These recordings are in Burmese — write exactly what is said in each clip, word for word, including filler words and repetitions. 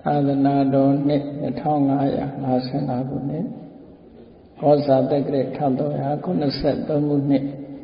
သာသနာတော်နှစ်တစ်ထောင်ငါးရာ၅ဆယ့်ငါခုနှစ်ဟောစာတက္ကရာတစ်ထောင်သုံးရာခုနှစ်သုံးခုနှစ်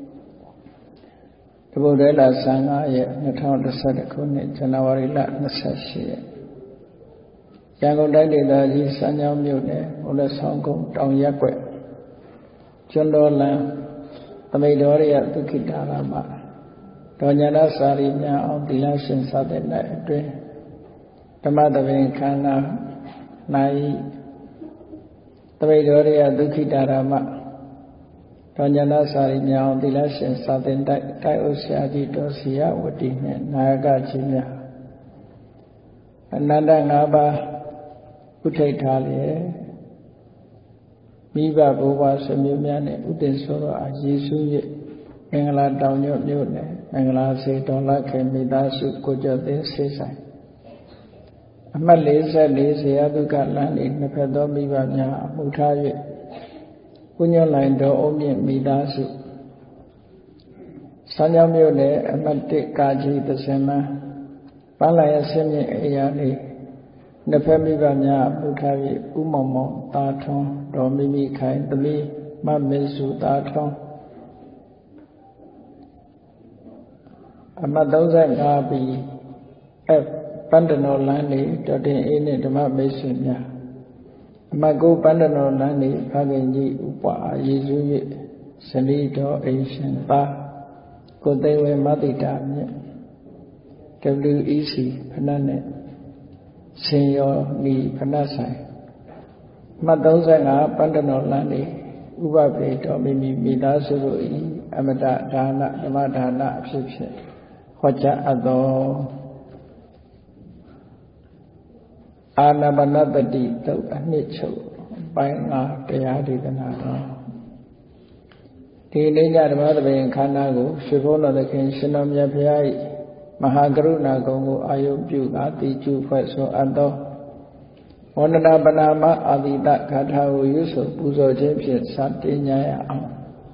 တပုဒ္ဒလဆန်းငါးရက်နှစ်ထောင်တစ်ဆယ့်တစ်ခုနှစ်ဇန်နဝါရီလ၂၈ရက်ရန်ကုန်တိုင်းဒေသကြီးစမ်းချောင်းမြို့နယ်ဘုလဆောင်ကုန်းတောင်ရက်ွက်ကျွန်းတော်လန်းသမိတ်တော်ရဒုက္ခိတာရမဒေါ်ညာဏစာရီများအောင်သီလရှင်စတဲ့၌အတွင်းဓမ္မသဘင်ခန္ဓာ၌သမိတ်တော်ရဒုက္ခိတာရမဒေါ်ညာဏစာရီများအောင်သီလရှင်စတဲ့၌တိုက်ဥဆရာကြီးတော်စီယဝတိနှင့်နာယကကြီးများအနန္တ၅ပါးဥထိတ်ထားလျက်မိဘဘိုးဘွားဆွေမျိုးများနဲ့ဥတည်ဆိုတော့အာယေရှုရဲ့မင်္ဂလာတောင်ညွတ်မြို့နယ်မင်္ဂလာစေတော်လခေမိသားစုကိုကျော်သိန်းဆေးဆိုင်အမှတ်၄၄ဇေယတုကလမ်းဤနှစ်ဖက်သောမိဘများအမှုထား၍ကုညွတ်လိုင်တော်အုံးမြင့်မိသားစုစမ်းချောင်းမြို့နယ်အမှတ်၁ကာကြီးသစင်မန်းပန်းလာရဆင်းမြင့်အေယာလေးနှစ်ဖက်မိဘများအမှုထား၍ဥမောင်မောင်တာထွန်းတော်မိမိခိုင်သမီးမမေစုတာထွန်းအမှတ်၃၅ဘီ F ပန္တနောလမ်းလေးတော်တင်အေးနှင့်ဓမ္မမိတ်ဆွေများအမှတ်၉ပန္တနောလမ်းလေးဖခင်ကြီးဥပအာယေရှု၍ဇနီးတော်အိမ်ရှင်သားကိုသိဝေမတိတာမြင့် W E C ဖဏတ်နဲ့ရှင်ယောနီဖဏတ်ဆိုင်အမှတ်၃၅ပန္တနောလမ်းလေးဥပပေတော်မိမိမိသားစုတို့၏အမတဒါနဓမ္မဒါနအဖြစ်ဖြင့်ဟောကြားအပ်သောအာနာပါနပတိတုတ်အနှစ်ချုပ်ပိုင်းငါတရားဒေသနာတော်ဒီနေ့ညဓမ္မသဘင်ခန္ဓာကိုရွှေဘုန်းတော်သခင်ရှင်တော်မြတ်ဘုရား၏မဟာကရုဏာကုံကိုအာယုပြုကာတိကျုဖွဲ့ဆိုအပ်သောဝန္ဒနာပနာမအာတိတဂါထာကိုရွတ်ဆိုပူဇော်ခြင်းဖြင့်စတင်ကြရအောင်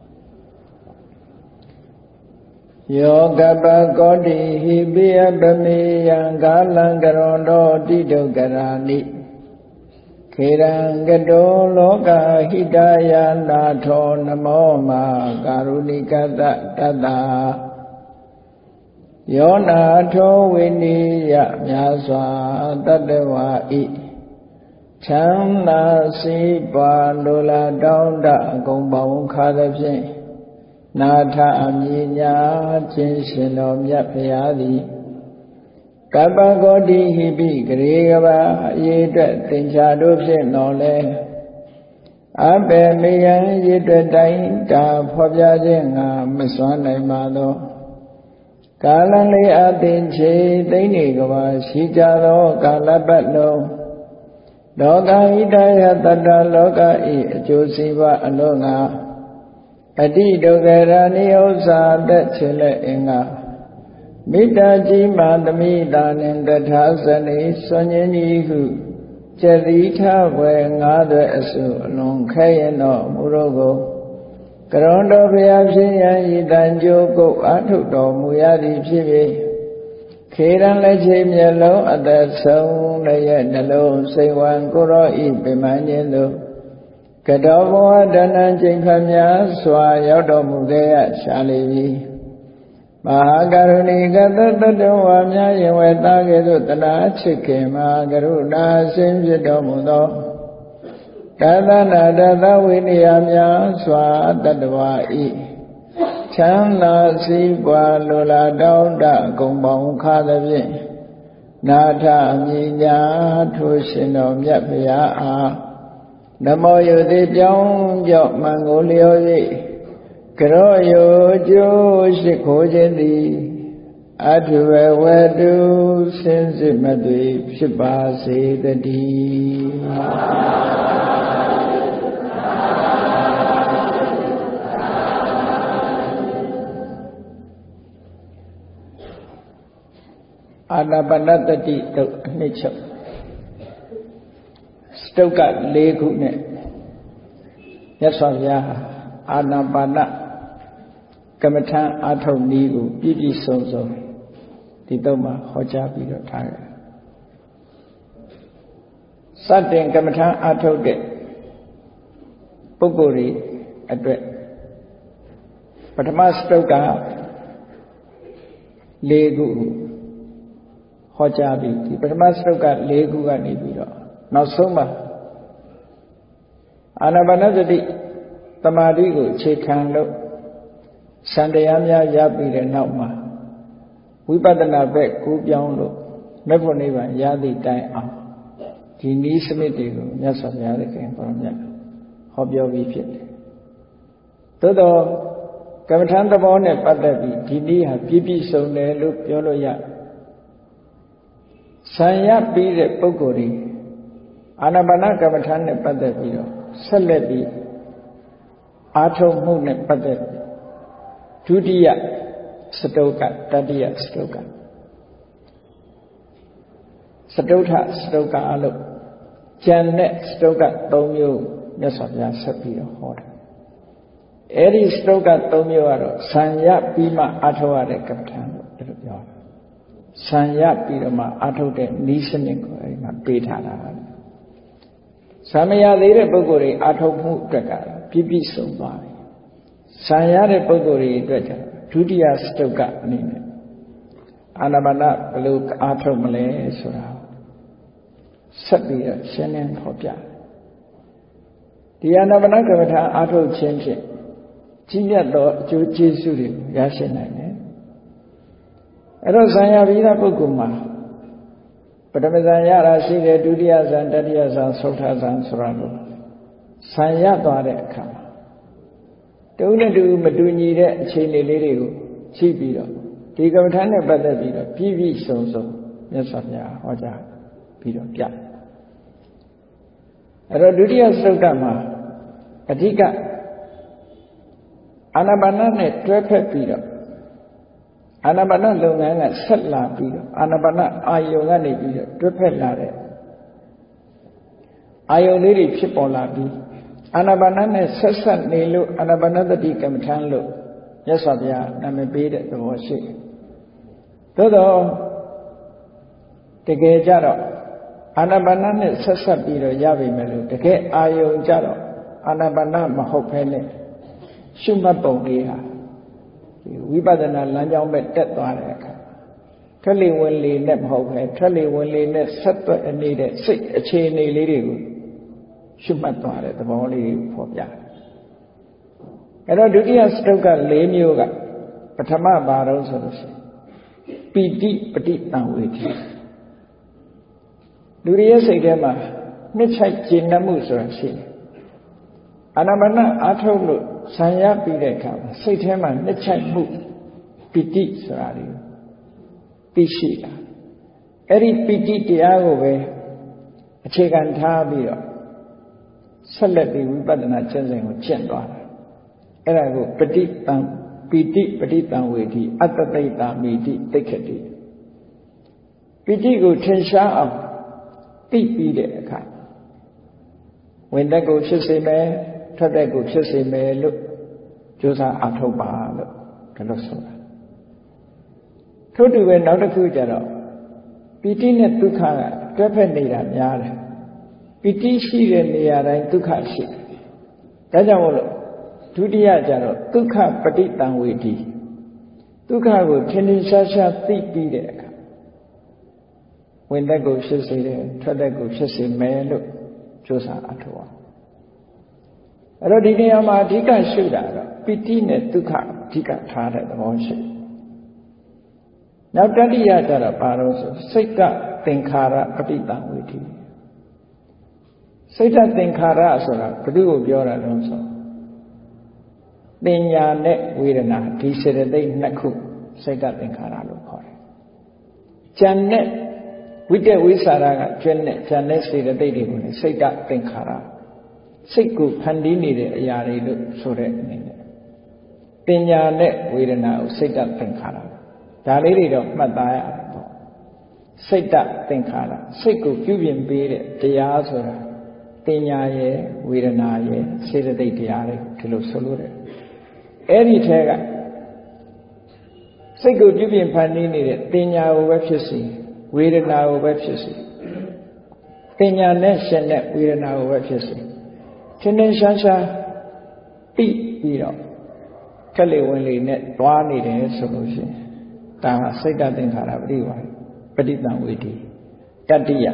ယောကပကောတိဟိပိယပမေယံကာလံကရွန်တော်တိဒုက္ကရာနိခေရံကတောလောကဟိတယနာထောနမောမာကာရုဏိကတတတ္တာယောနာထောဝိနိယမြာစွာတတ္တဝါဤချမ်းသာစီးပွားလိုလားတောင်းတအကုန်ပေါင်းခါသဖြင့်နာထအမြင်ညာခြင်းရှင်တော်မြတ်ဖရာသည်ကပ္ပဂောတိဟိပိဂရေကဘာအရေးအတွက်သင်္ချာတို့ဖြင့်တော်လဲအဘေမေယံရေးအတွက်တိုင်းတာဖော်ပြခြင်းငါမစွမ်းနိုင်ပါသောကာလလေးအသင်ချေသိမ့်နေကဘာရှိကြသောကာလပတ်လုံးလောကဟိတယတတ္တလောကဤအကျိုးစီးပွားအလို့ငါအတိဒုက္ခရာနိဥ္စာတက်ချေလက်အင်္ဂမေတ္တာကြီးမာသမိတာနှင့်တထာဇနိစွန်ញင်းကြီးဟုကျတိထဘွယ်ငါးသွဲအစုအလွန်ခဲရင်တော်မူတော့ကိုကရွန်တော်ဘုရားဖြစ်ရန်ဤတန်ကြိုးကုတ်အာထုတော်မူရသည်ဖြစ်၍ခေရန်လက်ချေမျက်လုံးအသက်ဆုံးလည်းရဲ့နှလုံးစိတ်ဝံကိုရောဤပြမန်းခြင်းသို့ကတောဘဝတဏ္ဍကျင့်ခတ်များစွာရောက်တော်မူခဲ့ရရှာလေပြီမဟာကရုဏီကတတ္တဝါများယင်ဝဲသားကဲ့သို့တနာချစ်ခင်မဟာကရုဏာဆင်းဖြစ်တော်မူသောတသနာတသဝိနည်းများစွာတတ္တဝါဤချမ်းသာစီးပွားလိုလားတောင်းတဂုံပေါင်းခါသဖြင့်နာထအမြင်ညာထိုရှင်တော်မြတ်ဖရာအားနမောယုတိပြောင်းကြောင့်မံကိုလျော်၍ကရောယုကျိုးရှိခိုးခြင်းသည်အထုဝဝတုစင်စစ်မသွေဖြစ်ပါစေတည်းအာနာပါနတတိတုတ်အနှစ်ချုပ်စတုတ်က၄ခုနဲ့မြတ်စွာဘုရားအာနာပါနကမ္မထံအာထုတ်နည်းကိုပြည့်ပြည့်စုံစုံဒီတော့မှဟောကြားပြီးတော့ထားတယ်စတင်ကမ္မထာအားထုတ်တဲ့ပုဂ္ဂိုလ်တွေအတွက်ပထမစတုတ်က၄ခုဟောကြားပြီးဒီပထမစတုတ်က၄ခုကနေပြီးတော့နောက်ဆုံးမှာအာနာပါနစတိသမာဓိကိုအခြေခံလို့စံတရားများရပြီးတဲ့နောက်မှာဝိပဿနာဘက်ကူးပြောင်းလို့မေဖို့နိဗ္ဗာန်ရသည့်တိုင်အောင်ဒီနည်းစနစ်တွေကိုမြတ်စွာဘုရားသခင်ဘုရားမြတ်ဟောပြောပြီးဖြစ်တယ်သို့တော့ကမ္မထာသဘောနဲ့ပတ်သက်ပြီးဒီနည်းဟာပြည့်ပြည့်စုံတယ်လို့ပြောလို့ရဆံရပြီးတဲ့ပုဂ္ဂိုလ်တွေအာနာပါနကမ္မထာနဲ့ပတ်သက်ပြီးတော့ဆက်လက်ပြီးအာထုံမှုနဲ့ပတ်သက်ဒုတိယစတုတ်ကတတိယစတုတ်ကစတုထစတုတ်ကအလို့ကျန်တဲ့စတုတ်က၃မျိုးမြတ်စွာဘုရားဆက်ပြီးတော့ဟောတယ်အဲ့ဒီစတုတ်က၃မျိုးကတော့ဆံရပြီးမှအာထုံရတဲ့ကမ္မထာလို့ဒီလိုပြောတယ်ဆံရပြီးတော့မှအာထုံတဲ့နည်းစနစ်ကိုအဲ့ဒီမှာပေးထားတာဆံမရသေးတဲ့ပုဂ္ဂိုလ်တွေအာထုံမှုအတွက်ကပြည့်ပြည့်စုံသွားတယ်ဆံရတဲ့ပုဂ္ဂိုလ်တွေအတွက်ကျဒုတိယစတုတ်ကအနေနဲ့အာနာပါနဘယ်လိုအာထုံမလဲဆိုတာဆက်ပြီးတော့ရှင်းလင်းဖော်ပြဒီအာနာပါနကမ္မထာအာထုံခြင်းဖြင့်ကြီးမြတ်သောအကျိုးကျေးဇူးတွေကိုရရှိနိုင်တယ်အဲ့တော့ဇံရပြီးသားပုဂ္ဂိုလ်မှာပထမဇံရတာရှိတယ်ဒုတိယဇံတတိယဇံသုထဇံဆိုတာလို့ဇံရသွားတဲ့အခါတူနဲ့တူမတူညီတဲ့အခြေအနေလေးတွေကိုကြည့်ပြီးတော့ဒီကမ္မထာနဲ့ပတ်သက်ပြီးတော့ပြည့်ပြည့်စုံစုံမြတ်စွာဘုရားဟောကြားပြီးတော့ပြအဲ့တော့ဒုတိယသုတ္တမှာအဓိကအာနာပါနနဲ့တွဲဖက်ပြီးတော့အာနာပါနလုပ်ငန်းကဆက်လာပြီးတော့အာနာပါနအာယုံကနေပြီးတော့တွဲဖက်လာတဲ့အာယုံလေးတွေဖြစ်ပေါ်လာပြီးအာနာပါနနဲ့ဆက်ဆက်နေလို့အာနာပါနသတိကမ္မထာလို့မြတ်စွာဘုရားနာမည်ပေးတဲ့သဘောရှိတယ်။သို့တော့တကယ်ကြတော့အာနာပါနနဲ့ဆက်ဆက်ပြီးတော့ရပြီမယ်လို့တကယ်အာယုံကြတော့အာနာပါနမဟုတ်ဘဲနဲ့ရှုမှတ်ပုံလေးဟာဒီဝိပဿနာလမ်းကြောင်းပဲတက်သွားတဲ့အခါထွက်လေဝင်လေနဲ့မဟုတ်ဘဲထွက်လေဝင်လေနဲ့ဆက်သွက်နေတဲ့စိတ်အခြေအနေလေးတွေကိုရှုမှတ်သွားတဲ့သဘောလေးကိုဖော်ပြတယ်။အဲတော့ဒုတိယစတုတ်က၄မျိုးကပထမဘာတော့ဆိုလို့ရှိရင်ပီတိပဋိသင်္ဝေထိလူတွေရဲ့စိတ်ထဲမှာနှစ်ချိုက်ကျေနပ်မှုဆိုတာရှိတယ်။အာနာပါနအားထုတ်လို့ဆံရပြီးတဲ့အခါမှာစိတ်ထဲမှာနှစ်ချိုက်မှုပီတိဆိုတာတွေသိရှိတာအဲ့ဒီပီတိတရားကိုပဲအခြေခံထားပြီးတော့ဆက်လက်ပြီးဝိပဿနာကျင့်စဉ်ကိုကျင့်သွားတာအဲ့ဒါကိုပဋိသင်ပီတိပဋိသင်္ဝေထိအတ္တသိတာမိတိသိက္ခတိပီတိကိုထင်ရှားအောင်သိပြီးတဲ့အခါဝင်သက်ကိုဖြစ်စေမယ်ထွက်သက်ကိုဖြစ်စေမယ်လို့ကြိုးစားအားထုတ်ပါလို့ဒီလိုဆိုတာထို့တူပဲနောက်တစ်ခုကျတော့ပီတိနဲ့ဒုက္ခကတွဲဖက်နေတာများတယ်ပီတိရှိတဲ့နေရာတိုင်းဒုက္ခရှိတယ်ဒါကြောင့်မို့လို့ဒုတိယကျတော့ဒုက္ခပဋိသင်္ဝေထိဒုက္ခကိုထင်ထင်ရှားရှားသိပြီးတဲ့အခါဝင်သက်ကိုဖြစ်စေတယ်ထွက်သက်ကိုဖြစ်စေမယ်လို့ကြိုးစားအားထုတ်အောင်အဲ့တော့ဒီနေရာမှာအဓိကရှုတာတော့ပီတိနဲ့ဒုက္ခအဓိကထားတဲ့သဘောရှိနောက်တတိယကျတော့ဘာလို့ဆိုစိတ်ကသင်္ခါရပဋိသင်္ဝေထိစိတ်သင်္ခါရဆိုတာဘယ်သူကိုပြောတာလဲဆိုပညာနဲ့ဝေဒနာဒီစေတသိက်နှစ်ခုစိတ်သင်္ခါရလို့ခေါ်တယ်ဉာဏ်နဲ့ဝိတ္တဝိသရာကကျွမ်းနဲ့ဉာဏ်နဲ့စေတသိက်တွေကိုလည်းစိတ်သင်္ခါရစိတ်ကိုဖန်တီးနေတဲ့အရာတွေလို့ဆိုတဲ့အနေနဲ့ပညာနဲ့ဝေဒနာကိုစိတ်သင်္ခါရဒါလေးတွေတော့မှတ်သားရတယ်ပေါ့စိတ်သင်္ခါရစိတ်ကိုပြုပြင်ပေးတဲ့တရားဆိုတာပညာရဲ့ဝေဒနာရဲ့စေတသိက်တရားတွေဒီလိုဆိုလို့တယ်အဲ့ဒီထဲကစိတ်ကိုပြုပြင်ဖန်တီးနေတဲ့ပညာကိုပဲဖြစ်စီဝေဒနာကိုပဲဖြစ်စီတင်ညာနဲ့ရှင်တဲ့ဝေဒနာကိုပဲဖြစ်စေထင်းထင်းရှားရှားသိပြီးတော့ခက်လေဝင်လေနဲ့တွားနေတယ်ဆိုလို့ရှိရင်ဒါဟာစိတ်တသင်္ခါရပရိဝါပဋိသင်္ဝေဒီတတ္တိယ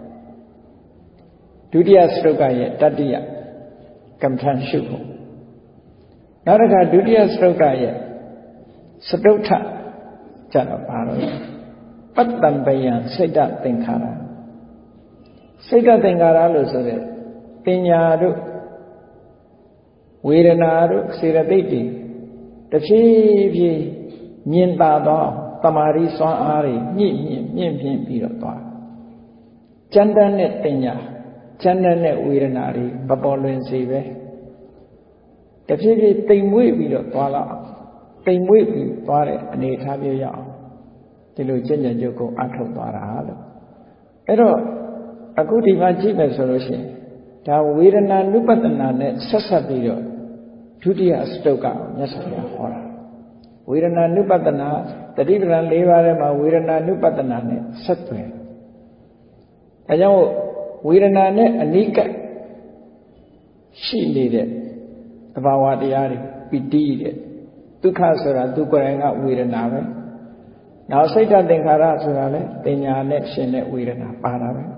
ဒုတိယစတုကရဲ့တတ္တိယကမ္မထံရှုဖို့နောက်တစ်ခါဒုတိယစတုကရဲ့စတုထကြတော့ပါတော့ပတ္တံပယံစိတ်တသင်္ခါရစိတ်တသင်္ခါရလို့ဆိုတဲ့ပညာတို့ဝေဒနာတို့စေတသိက်တွေတဖြည်းဖြည်းမြင်သာသောတမာရီစွမ်းအားတွေညှိမြင့်မြင့်မြင့်ပြီးတော့သွားကျမ်းတမ်းတဲ့ပညာကျမ်းတမ်းတဲ့ဝေဒနာတွေမပေါ်လွင်စေပဲတဖြည်းဖြည်းတိမ်မွေ့ပြီးတော့သွားလာတိမ်မွေ့ပြီးသွားတဲ့အနေအထားမျိုးရအောင်ဒီလိုကျင့်ကြံကြုတ်ကိုအထုတ်သွားတာလို့အဲ့တော့အခုဒီမှာကြည့်မယ်ဆိုလို့ရှိရင်ဒါဝေဒနာနုပတ္တနာနဲ့ဆက်ဆက်ပြီးတော့ဒုတိယစတုတ်ကမြတ်စွာဘုရားဟောတာဝေဒနာနုပတ္တနာတတိပဒံ၄ပါးထဲမှာဝေဒနာနုပတ္တနာနဲ့ဆက်သွယ်ဒါကြောင့်ဝေဒနာနဲ့အနိကရှိနေတဲ့သဘာဝတရားတွေပီတိတဲ့ဒုက္ခဆိုတာသူကိုယ်တိုင်ကဝေဒနာပဲနောက်စိတ်ဓာတ်သင်္ခါရဆိုတာလဲတင်ညာနဲ့ရှင်တဲ့ဝေဒနာပါတာပဲ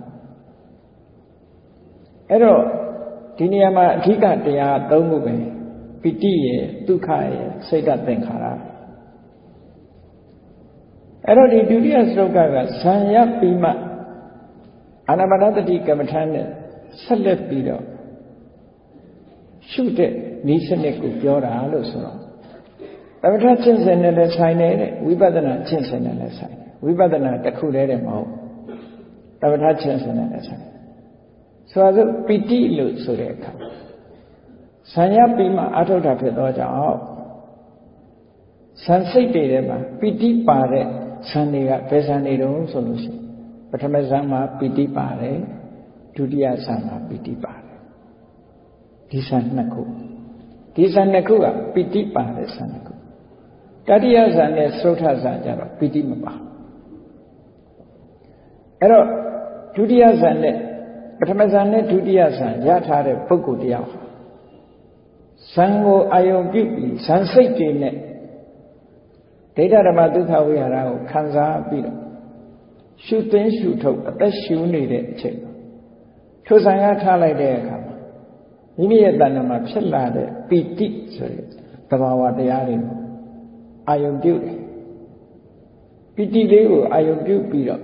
အဲ့တော့ဒီနေရာမှာအဓိကတရားသုံးခုပဲပီတိရဲ့ဒုက္ခရဲ့စိတ်ဓာတ်သင်္ခါရအဲ့တော့ဒီဒုတိယစတုတ်ကဇံရပြီးမှအာနာပါနသတိကမ္မထာနဲ့ဆက်လက်ပြီးတော့ရှုတဲ့ဤစနစ်ကိုပြောတာလို့ဆိုတော့သမထကျင့်စဉ်နဲ့လည်းဆိုင်နေတဲ့ဝိပဿနာကျင့်စဉ်နဲ့လည်းဆိုင်တယ်ဝိပဿနာတစ်ခုတည်းတည်းမဟုတ်သမထကျင့်စဉ်နဲ့လည်းဆိုင်ဆိုတော့ပီတိလို့ဆိုတဲ့အခါဇံရပြီးမှအထုတ်တာဖြစ်တော့ကြောင့်ဇံစိတ်တွေထဲမှာပီတိပါတဲ့ဇံတွေကဘယ်ဇံတွေတုံးဆိုလို့ရှိရင်ပထမဇံမှာပီတိပါတယ်ဒုတိယဇံမှာပီတိပါတယ်ဒီဇံနှစ်ခုဒီဇံနှစ်ခုကပီတိပါတဲ့ဇံနှစ်ခုတတိယဇံနဲ့သုထဇံကြတော့ပီတိမပါအဲ့တော့ဒုတိယဇံနဲ့ပထမဇံနဲ့ဒုတိယဇံရထားတဲ့ပုဂ္ဂိုလ်တရားဇံကိုအာယုံပြုပြီးဇံစိတ်တွေနဲ့ဒိဋ္ဌဓမ္မဒုက္ခဝိဟာရကိုခံစားပြီးတော့ရှုသိမ်းရှုထုတ်အသက်ရှုနေတဲ့အချိန်ထိုဇံကထားလိုက်တဲ့အခါမှာမိမိရဲ့တဏ္ဍာမှာဖြစ်လာတဲ့ပီတိဆိုတဲ့သဘာဝတရားတွေအာယုံပြုတယ်ပီတိလေးကိုအာယုံပြုပြီးတော့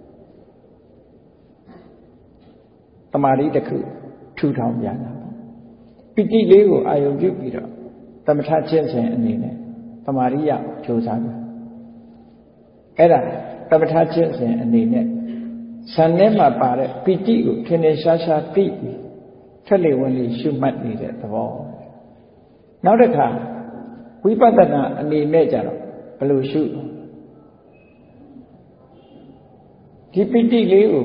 တမာရီတစ်ခုထူထောင်ပြန်တာပီတိလေးကိုအာယုံပြုပြီးတော့သမထကျင့်စဉ်အနေနဲ့တမာရိယကြိုးစားတယ်အဲ့ဒါသမထကျင့်စဉ်အနေနဲ့ဇန်ထဲမှာပါတဲ့ပီတိကိုထင်ထင်ရှားရှားသိပြီးထက်လေဝင်လေရှုမှတ်နေတဲ့သဘောနောက်တစ်ခါဝိပဿနာအနေနဲ့ကြတော့ဘယ်လိုရှုဒီပီတိလေးကို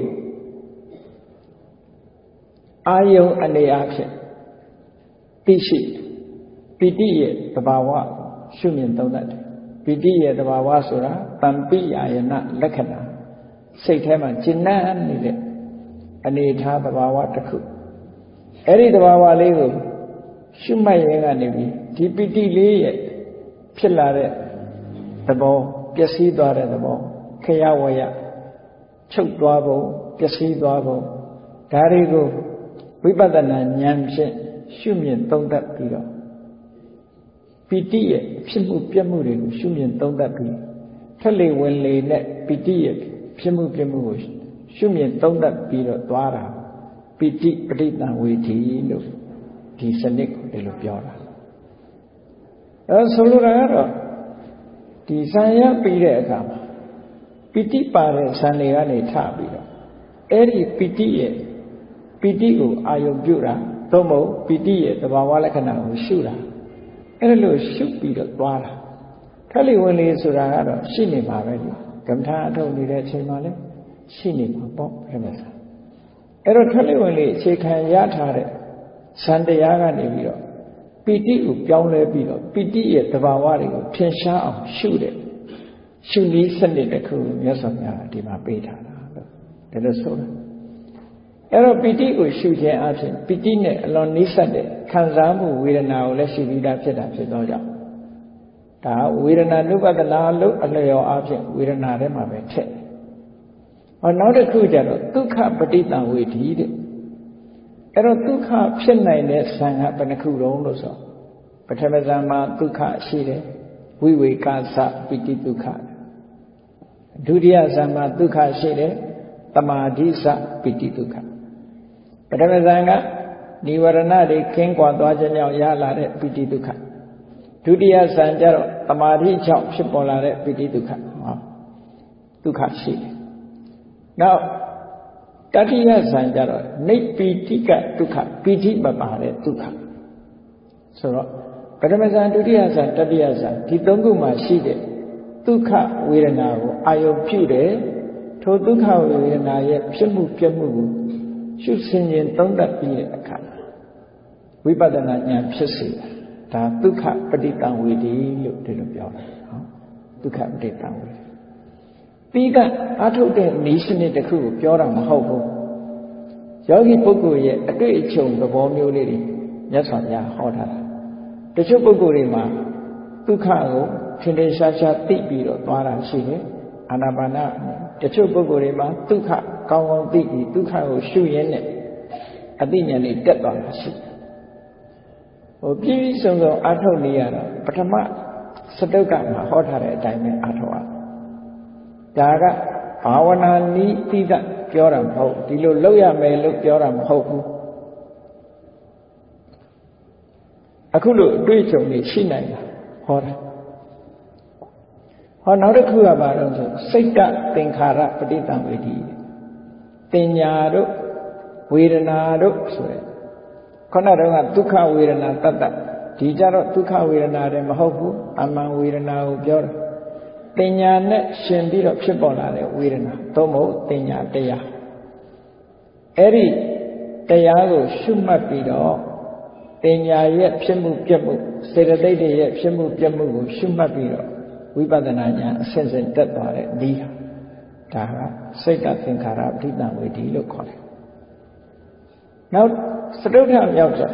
အာယုံအနေအားဖြင့်သိရှိပီတိရဲ့သဘာဝရှုမြင်သုံးတတ်တယ်ပီတိရဲ့သဘာဝဆိုတာတံပိယာယနာလက္ခဏာစိတ်ထဲမှာကျဉ်းနှံ့နေတဲ့အနေထားသဘာဝတစ်ခုအဲ့ဒီသဘာဝလေးကိုရှုမှတ်ရင်ကနေပြီးဒီပီတိလေးရဲ့ဖြစ်လာတဲ့သဘောပျက်စီးသွားတဲ့သဘောခရဝရချုပ်သွားပုံပျက်စီးသွားပုံဒါတွေကိုဝိပဿနာဉာဏ်ဖြင့်ရှုမြင်သုံးသပ်ပြီးတော့ပီတိရဲ့ဖြစ်မှုပြက်မှုတွေကိုရှုမြင်သုံးသပ်ပြီးထက်လေဝင်လေနဲ့ပီတိရဲ့ဖြစ်မှုပြက်မှုကိုရှုမြင်သုံးသပ်ပြီးတော့သွားတာပီတိပဋိသင်္ဝေဒီလို့ဒီစနစ်ကိုဒီလိုပြောတာအဲဆိုလိုတာကတော့ဒီဇံရပြီးတဲ့အခါမှာပီတိပါတဲ့ဇံတွေကနေထပြီးတော့အဲ့ဒီပီတိရဲ့ပီတိကိုအာယုံပြုတာသို့မဟုတ်ပီတိရဲ့သဘာဝလက္ခဏာကိုရှုတာအဲ့ဒါလို့ရှုပြီးတော့သွားတာထက်လေဝင်လေဆိုတာကတော့ရှိနေပါပဲဒီကမ္မထာအထုတ်နေတဲ့အချိန်မှာလည်းရှိနေမှာပေါ့ပြမယ်ဆိုအဲ့တော့ထက်လေဝင်လေအခြေခံရထားတဲ့ဇန်တရားကနေပြီးတော့ပီတိကိုပြောင်းလဲပြီးတော့ပီတိရဲ့သဘာဝတွေကိုထင်ရှားအောင်ရှုတဲ့ရှုနည်းစနစ်တစ်ခုမြတ်စွာဘုရားဒီမှာပေးထားတာလို့ဒါလို့ဆိုတာအဲ့တော့ပီတိကိုရှုခြင်းအပြင်ပီတိနဲ့အလွန်နီးစပ်တဲ့ခံစားမှုဝေဒနာကိုလည်းရှုပြီးသားဖြစ်တာဖြစ်သောကြောင့်ဒါဝေဒနာနုပဒနာလို့အလျော်အပြင်ဝေဒနာထဲမှာပဲထည့်ဟောနောက်တစ်ခုကျတော့ဒုက္ခပဋိသင်္ဝေဒိတဲ့အဲ့တော့ဒုက္ခဖြစ်နိုင်တဲ့ဇာန်ကဘယ်နှခုတုံးလို့ဆိုပထမဇာန်မှာဒုက္ခရှိတယ်ဝိဝေကသပိတိဒုက္ခဒုတိယဇာန်မှာဒုက္ခရှိတယ်တမာဓိစပိတိဒုက္ခပထမဇာန်ကនិဝရဏတွေကင်းကွာသွားခြင်းကြောင့်ရလာတဲ့ပိတိဒုက္ခဒုတိယဇာန်ကျတော့တမာဓိကြောင့်ဖြစ်ပေါ်လာတဲ့ပိတိဒုက္ခဟောဒုက္ခရှိတယ်နောက်တတိယဇာန်ကျတော့နိပိတိကဒုက္ခပိတိမပါတဲ့ဒုက္ခဆိုတော့ပထမဇာန်ဒုတိယဇာန်တတိယဇာန်ဒီသုံးခုမှာရှိတဲ့ဒုက္ခဝေဒနာကိုအာယုပြုတယ်ထိုဒုက္ခဝေဒနာရဲ့ဖြစ်မှုပြမှုကိုရှုဆင်ခြင်သုံးသပ်ပြီးတဲ့အခါဝိပဿနာဉာဏ်ဖြစ်စေတာဒါဒုက္ခပဋိသင်္ဝေဒိလို့ဒီလိုပြောတာဟောဒုက္ခပဋိသင်္ဝေဒိပြီးကအထုတ်တဲ့နည်းစနစ်တစ်ခုကိုပြောတာမဟုတ်ဘူးယောဂီပုဂ္ဂိုလ်ရဲ့အတွေ့အကြုံသဘောမျိုးလေးတွေမြတ်စွာဘုရားဟောထားတာတချို့ပုဂ္ဂိုလ်တွေမှာဒုက္ခကိုထင်ထင်ရှားရှားသိပြီးတော့သွားတာရှိတယ်အာနာပါနတချို့ပုဂ္ဂိုလ်တွေမှာဒုက္ခကောင်းကောင်းသိပြီးဒုက္ခကိုရှုရင်းနဲ့အသိဉာဏ်လေးတက်သွားတာရှိတယ်ဟိုပြည့်ပြည့်စုံစုံအာထုတ်နေရတော့ပထမစတုတ်ကမှာဟောထားတဲ့အတိုင်းပဲအာထုတ်ရဒါကဘာဝနာနည်းသိတတ်ပြောတာမဟုတ်ဒီလိုလုပ်ရမယ်လို့ပြောတာမဟုတ်ဘူးအခုလိုအတွေ့အကြုံတွေရှိနိုင်တာဟောတာဟောနောက်တစ်ခုကဘာလို့ဆိုစိတ်တသင်္ခါရပဋိသင်္ဝေဒိတင်ညာတို့ဝေဒနာတို့ဆိုရယ်ခုနတုန်းကဒုက္ခဝေဒနာတတ်တတ်ဒီကြတော့ဒုက္ခဝေဒနာတွေမဟုတ်ဘူးအမှန်ဝေဒနာကိုပြောတာတင်ညာနဲ့ရှင်ပြီးတော့ဖြစ်ပေါ်လာတဲ့ဝေဒနာသို့မဟုတ်တင်ညာတရားအဲ့ဒီတရားကိုရှုမှတ်ပြီးတော့တင်ညာရဲ့ဖြစ်မှုပြက်မှုစေတသိက်တွေရဲ့ဖြစ်မှုပြက်မှုကိုရှုမှတ်ပြီးတော့ဝိပဿနာဉာဏ်အစဉ်စဉ်တက်သွားတဲ့ဒီဟာဒါကစိတ်တသင်္ခါရပဋိသင်္ဝေဒိလို့ခေါ်တယ်နောက်စတုထမြောက်ကျ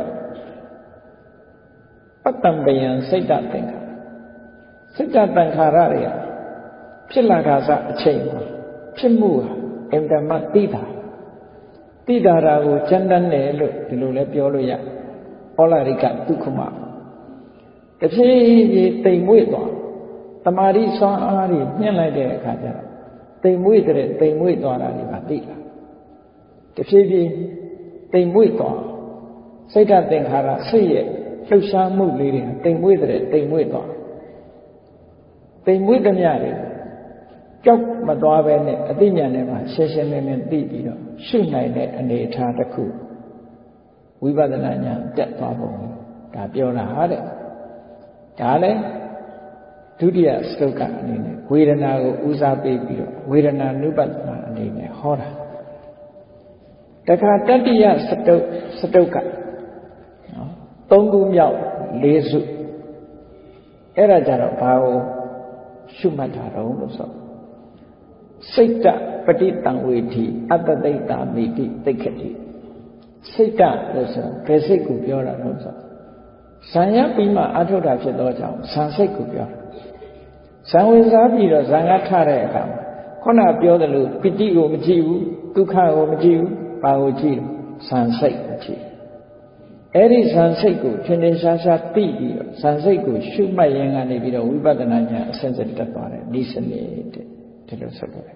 ပတ္တံပယံစိတ်တသင်္ခါရစိတ်တသင်္ခါရတွေကဖြစ်လာတာစအချိန်မှာဖြစ်မှုဟာအင်တမတိတာတိတာရာကိုကျမ်းတမ်းတယ်လို့ဒီလိုလဲပြောလို့ရဩလာရိကဒုက္ခမတဖြည်းဖြည်းတိမ်မွေ့သွားတမာတိဆွမ်းအားတွေညှင့်လိုက်တဲ့အခါကျတော့တိမ်မွေ့တဲ့တိမ်မွေ့သွားတာတွေပါသိလာတဖြည်းဖြည်းတိမ်မွေ့သွားစိတ်ဓာတ်သင်္ခါရစိတ်ရဲ့လှုပ်ရှားမှုလေးတွေတိမ်မွေ့တဲ့တိမ်မွေ့သွားတိမ်မွေ့သမျှတွေကြောက်မသွားပဲနဲ့အသိဉာဏ်နဲ့မှရှင်းရှင်းလင်းလင်းသိပြီးတော့ရှုနိုင်တဲ့အနေအထားတစ်ခုဝိပဿနာဉာဏ်တက်သွားပုံဒါပြောတာဟာတဲ့ဒါလည်းဒုတိယစတုကအနေနဲ့ဝေဒနာကိုဦးစားပေးပြီးတော့ဝေဒနာနုပဒနာအနေနဲ့ဟောတာတခါတတိယစတုစတုကနော်သုံးခုမြောက်လေးစုအဲ့ဒါကြတော့ဘာကိုရှုမှတ်တာတော့လို့ဆိုစိတ်တပဋိသင်္ဝေဒိအတ္တသိတာမိတိသိက္ခတိစိတ်တလို့ဆိုဘယ်စိတ်ကိုပြောတာလို့ဆိုဇံရပြီးမှအထုတ်တာဖြစ်သောကြောင့်ဇံစိတ်ကိုပြောဇံဝင်စားပြီးတော့ဇံကထတဲ့အခါမှာခုနပြောသလိုပိဋိကိုမကြည့်ဘူးဒုက္ခကိုမကြည့်ဘူးဘာကိုကြည့်လဲဇံစိတ်ကိုကြည့်အဲ့ဒီဇံစိတ်ကိုထင်ထင်ရှားရှားသိပြီးတော့ဇံစိတ်ကိုရှုမှတ်ရင်ကနေပြီးတော့ဝိပဿနာဉာဏ်အစဉ်စဉ်တက်သွားတယ်ဤစနစ်တဲ့ဒီလိုဆိုတယ်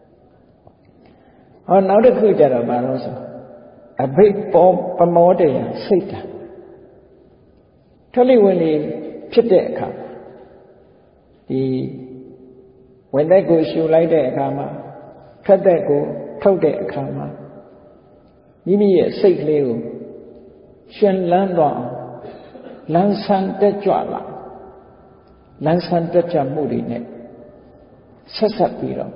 ဟောနောက်တစ်ခုကျတော့ဘာလို့ဆိုအဘိပောပမောတယစိတ်တံထွက်လေဝင်လေဖြစ်တဲ့အခါဒီဝင်တဲ့ကိုရှုလိုက်တဲ့အခါမှာထွက်တဲ့ကိုထုတ်တဲ့အခါမှာမိမိရဲ့စိတ်ကလေးကိုရှင်လန်းတော့လန်းဆန်းတက်ကြွလာလန်းဆန်းတက်ကြွမှုတွေနဲ့ဆက်ဆက်ပြီးတော့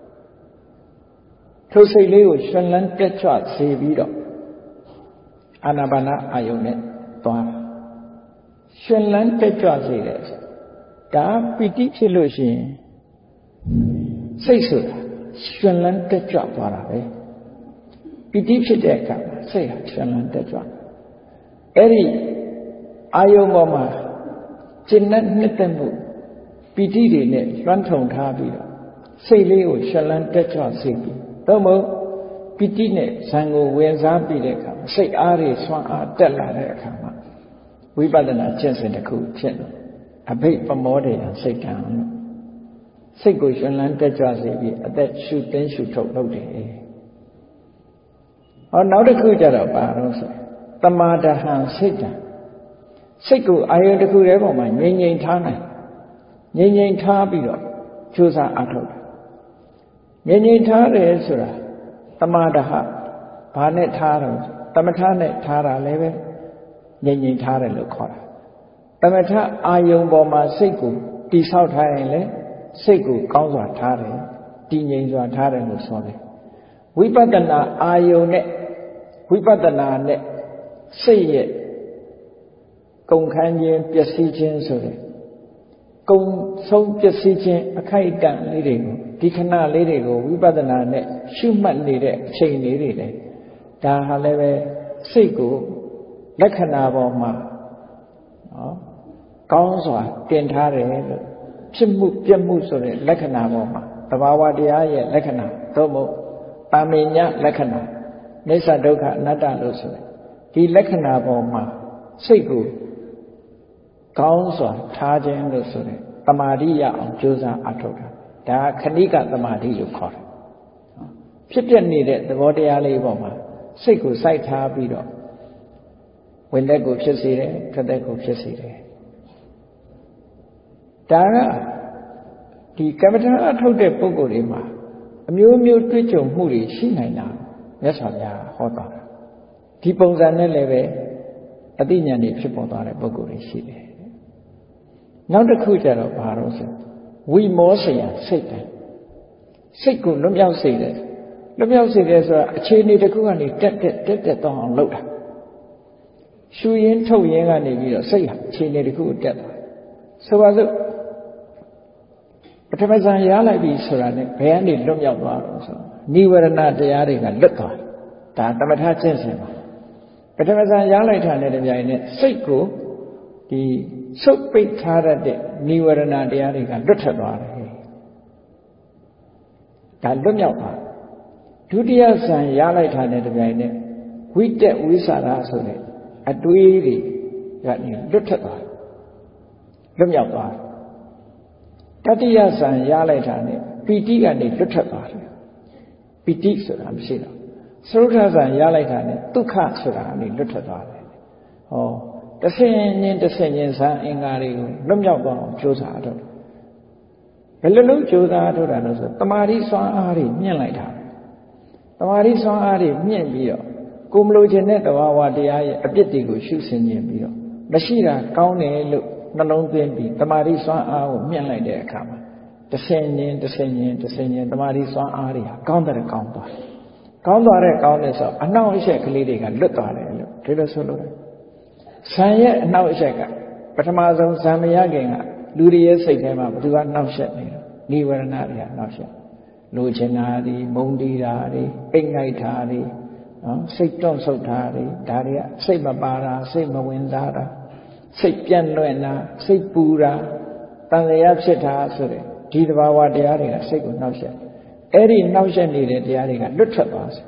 ထိုစိတ်လေးကိုရှင်လန်းတက်ကြွစေပြီးတော့အာနာပါနအာယုန်နဲ့သွားတာရှင်လန်းတက်ကြွစေတယ်ဒါပီတိဖြစ်လို့ရှိရင်စိတ်ဆိုတာရှင်လန်းတက်ကြွသွားတာပဲပီတိဖြစ်တဲ့အခါမှာစိတ်ဟာရှင်လန်းတက်ကြွအဲ့ဒီအာယုံပေါ်မှာကျင့်တဲ့နှစ်သက်မှုပီတိတွေနဲ့လွှမ်းထုံထားပြီးတော့စိတ်လေးကိုရှင်လန်းတက်ကြွစေပြီးသို့မဟုတ်ပီတိနဲ့ဇံကိုဝင်စားပြီးတဲ့အခါစိတ်အားတွေဆွမ်းအားတက်လာတဲ့အခါမှာဝိပဿနာကျင့်စဉ်တစ်ခုဖြစ်တယ်အဘိပမောဒေယစိတ်ကံလို့စိတ်ကိုရှင်လန်းတက်ကြွစေပြီးအသက်ရှုသိမ်းရှုထုတ်လုပ်တယ်ဟောနောက်တစ်ခုကျတော့ဘာလို့ဆိုတမာဒဟံစိတ်တံစိတ်ကိုအာယုန်တစ်ခုတည်းပေါ်မှာငြိမ်ငြိမ်ထားနိုင်ငြိမ်ငြိမ်ထားပြီးတော့ကြိုးစားအထောက်ငြိမ်ငြိမ်ထားတယ်ဆိုတာတမာဒဟဘာနဲ့ထားတော့တမထနဲ့ထားတာလည်းပဲငြိမ်ငြိမ်ထားတယ်လို့ခေါ်တာတမထအာယုန်ပေါ်မှာစိတ်ကိုတိဆောက်ထားရင်လည်းစိတ်ကိုကောင်းစွာထားတယ်တည်ငြိမ်စွာထားတယ်လို့ဆိုတယ်ဝိပဿနာအာယုန်နဲ့ဝိပဿနာနဲ့စိတ်ရဲ့ကုန်ခန်းခြင်းပျက်စီးခြင်းဆိုတဲ့ကုန်ဆုံးပျက်စီးခြင်းအခိုက်အတန့်လေးတွေကိုဒီခဏလေးတွေကိုဝိပဿနာနဲ့ရှုမှတ်နေတဲ့အချိန်လေးတွေလေဒါဟာလည်းပဲစိတ်ကိုလက္ခဏာပေါ်မှာနော်ကောင်းစွာတင်ထားတယ်လို့ဖြစ်မှုပြက်မှုဆိုတဲ့လက္ခဏာပေါ်မှာသဘာဝတရားရဲ့လက္ခဏာသို့မဟုတ်တာမေညလက္ခဏာနိစ္စဒုက္ခအနတ္တလို့ဆိုတယ်ဒီလက္ခဏာပေါ်မှာစိတ်ကိုကောင်းစွာထားခြင်းလို့ဆိုတယ်တမာတိရအောင်ကြိုးစားအထောက်တာဒါခဏိကတမာတိလို့ခေါ်တယ်ဖြစ်ပြနေတဲ့သဘောတရားလေးပေါ်မှာစိတ်ကိုစိုက်ထားပြီးတော့ဝင်သက်ကိုဖြစ်စေတယ်ထွက်သက်ကိုဖြစ်စေတယ်ဒါကဒီကမ္မဋ္ဌာန်းအထုတ်တဲ့ပုဂ္ဂိုလ်တွေမှာအမျိုးမျိုးတွေ့ကြုံမှုတွေရှိနိုင်တာမြတ်စွာဘုရားဟောတာဒီပုံစံနဲ့လည်းပဲအသိဉာဏ်တွေဖြစ်ပေါ်သွားတဲ့ပုဂ္ဂိုလ်တွေရှိတယ်နောက်တစ်ခုကျတော့ဘာလို့ဆိုဝိမောစရာစိတ်တည်းစိတ်ကိုလွတ်မြောက်စေတယ်လွတ်မြောက်စေတယ်ဆိုတာအခြေအနေတစ်ခုကနေတက်တက်တက်တက်တော့အောင်လုပ်တာရှူရင်းထုတ်ရင်းကနေပြီးတော့စိတ်ဟာအခြေအနေတစ်ခုကိုတက်သွားဆိုပါစို့ပထမဇန်ရလိုက်ပြီဆိုတာနဲ့ဘယ်ကနေလွတ်မြောက်သွားတော့ဆိုနိဝရဏတရားတွေကလွတ်သွားဒါသမထကျင့်စဉ်ပါပထမဇန်ရလိုက်တာနဲ့တပြိုင်နက်စိတ်ကိုဒီဆုတ်ပိတ်ထားရတဲ့နိဝရဏတရားတွေကလွတ်ထွက်သွားတယ်ဒါလွတ်မြောက်သွားဒုတိယဇန်ရလိုက်တာနဲ့တပြိုင်နက်ဝိတက်ဝိသရာဆိုတဲ့အတွေးတွေကနေလွတ်ထွက်သွားလွတ်မြောက်သွားတတိယဇန်ရလိုက်တာနဲ့ပီတိကနေလွတ်ထွက်သွားတယ်ပီတိဆိုတာမရှိတော့သရုပ်ထဇန်ရလိုက်တာနဲ့ဒုက္ခဆိုတာကနေလွတ်ထွက်သွားတယ်ဟောတဆင်ချင်းတဆင်ချင်းဇန်အင်္ဂါတွေကိုလွတ်မြောက်သွားအောင်ကြိုးစားတော့ဘယ်လိုလုပ်ကြိုးစားထုတ်တာလို့ဆိုတမာတိစွမ်းအားတွေမြင့်လိုက်တာတမာတိစွမ်းအားတွေမြင့်ပြီးတော့ကိုမလို့ခြင်းတဲ့တဘာဝတရားရဲ့အပြစ်တွေကိုရှုဆင်ခြင်းပြီးတော့မရှိတာကောင်းတယ်လို့နှလုံးသွင်းပြီးတမာတိစွမ်းအားကိုမြင့်လိုက်တဲ့အခါမှာတဆင်ချင်းတဆင်ချင်းတဆင်ချင်းတမာတိစွမ်းအားတွေဟာကောင်းတယ်ကောင်းသွားကောင်းသွားတဲ့ကောင်းတဲ့ဆိုအနှောင့်အယှက်ကလေးတွေကလွတ်သွားတယ်လို့ဒီလိုဆိုလို့တယ်ဇံရဲ့အနှောင့်အယှက်ကပထမဆုံးဇံမရခင်ကလူတွေရဲ့စိတ်ထဲမှာဘယ်သူကနှောင့်ယှက်နေလဲနိဝရဏတွေကနှောင့်ယှက်လိုချင်တာတွေမုန်းတီးတာတွေပိတ်ငိုက်တာတွေနော်စိတ်တွန့်ဆုတ်တာတွေဒါတွေကစိတ်မပါတာစိတ်မဝင်စားတာစိတ်ပြန့်လွင့်တာစိတ်ပူတာတန်လျာဖြစ်တာဆိုတဲ့ဒီသဘာဝတရားတွေကစိတ်ကိုနှောင့်ယှက်အဲ့ဒီနှောင့်ယှက်နေတဲ့တရားတွေကလွတ်ထွက်သွားစေ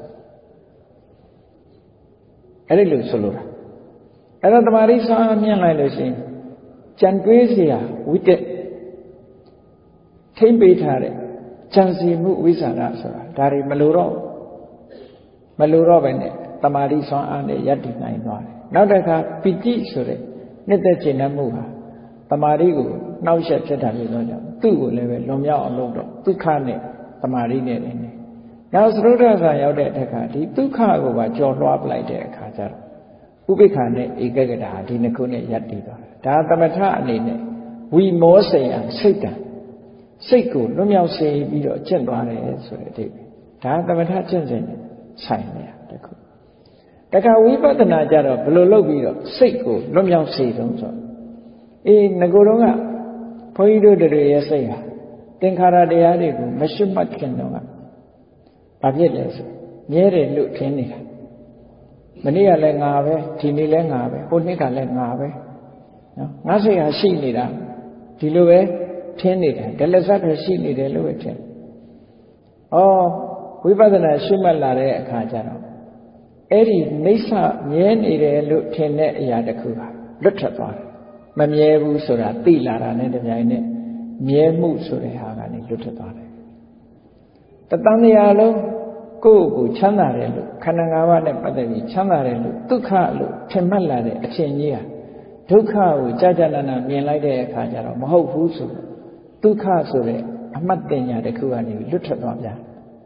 အဲ့ဒီလိုဆိုလိုတာအဲ့တော့တမာရိစွမ်းမြင့်လိုက်လို့ရှိရင်ကြံတွေးเสียဝိတက်ထိမ့်ပေးထားတဲ့ကြံစီမှုဝိသရာဆိုတာဒါတွေမလိုတော့မလိုတော့ပဲနဲ့တမာရိစွမ်းအားနဲ့ယက်တည်နိုင်သွားတယ်နောက်တစ်ခါပိဋိဆိုတဲ့နှစ်သက်ခြင်းနဲ့မှုဟာတမာရိကိုနှောက်ယှက်ဖြစ်တာမျိုးတော့ကြောင့်သူ့ကိုလည်းပဲလွန်မြောက်အောင်လုပ်တော့ဒုက္ခနဲ့တမာရိနဲ့နေနေနောက်သရုပ်ထဆာရောက်တဲ့အခါဒီဒုက္ခကိုပါကြော်လွှားပလိုက်တဲ့အခါကျတော့ဥပိ္ပခာနဲ့ဧကဂတဟာဒီနှစ်ခုနဲ့ယက်တည်သွားတာဒါသမထအနေနဲ့ဝိမောစေယစိတ်တံစိတ်ကိုလွတ်မြောက်စေပြီးတော့ကျင့်သွားတယ်ဆိုတဲ့အဓိပ္ပာယ်ဒါသမထကျင့်စဉ်နဲ့ဆိုင်နေတာတခုတခါဝိပဿနာကြတော့ဘယ်လိုလုပ်ပြီးတော့စိတ်ကိုလွတ်မြောက်စေတုံးဆိုအေးငကိုယ်တော့ကဘုန်းကြီးတို့တွေရဲ့စိတ်ဟာသင်္ခါရတရားတွေကိုမရှိမှတ်ခင်တော့ကဘာဖြစ်လဲဆိုမြဲတယ်လို့ထင်နေတာမနေ့ကလည်းငါပဲဒီနေ့လည်းငါပဲဟိုနှစ်ကလည်းငါပဲနော်ငါစိတ်ဟာရှိနေတာဒီလိုပဲထင်နေတယ်ဒလစတ်ပဲရှိနေတယ်လို့ပဲထင်ဩဝိပဿနာရှုမှတ်လာတဲ့အခါကျတော့အဲ့ဒီမိစ္ဆာမြဲနေတယ်လို့ထင်တဲ့အရာတစ်ခုဟာလွတ်ထွက်သွားတယ်မမြဲဘူးဆိုတာသိလာတာနဲ့တပြိုင်နက်မြဲမှုဆိုတဲ့ဟာကနေလွတ်ထွက်သွားတယ်တသံတရားလုံးကိုယ့်ကိုချမ်းသာတယ်လို့ခန္ဓာ၅ပါးနဲ့ပတ်သက်ပြီးချမ်းသာတယ်လို့ဒုက္ခလို့ထင်မှတ်လာတဲ့အထင်ကြီးဟာဒုက္ခကိုကြာကြာနာနာမြင်လိုက်တဲ့အခါကျတော့မဟုတ်ဘူးဆိုဒုက္ခဆိုတဲ့အမှတ်တင်ညာတစ်ခုကနေလွတ်ထွက်သွားပြန်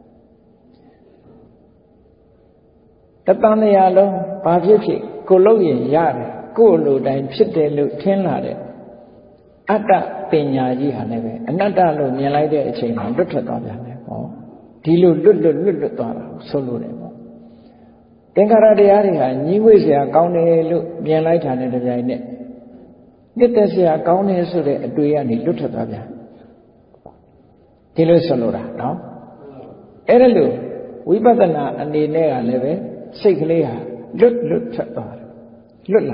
တသံတရားလုံးဘာဖြစ်ဖြစ်ကိုလို့ရင်ရတယ်ကိုယ်လိုတိုင်းဖြစ်တယ်လို့ထင်လာတဲ့အတ္တပညာကြီးဟာလည်းပဲအနတ္တလို့မြင်လိုက်တဲ့အချိန်မှာလွတ်ထွက်သွားပြန်တယ်ဟောဒီလိုလွတ်လွတ်လွတ်လွတ်သွားတာဆိုလို့တယ်ပေါ့သင်္ခါရတရားတွေဟာညီးငွေ့เสียကောင်းတယ်လို့မြင်လိုက်တာနဲ့တပြိုင်နက်နှစ်သက်เสียကောင်းတယ်ဆိုတဲ့အတွေ့အကြုံကနေလွတ်ထွက်သွားပြန်ဒီလိုဆိုလို့တာနော်အဲ့ဒါလို့ဝိပဿနာအနေနဲ့ကလည်းပဲစိတ်ကလေးဟာလွတ်လွတ်ထွက်သွားတယ်လွတ်လာ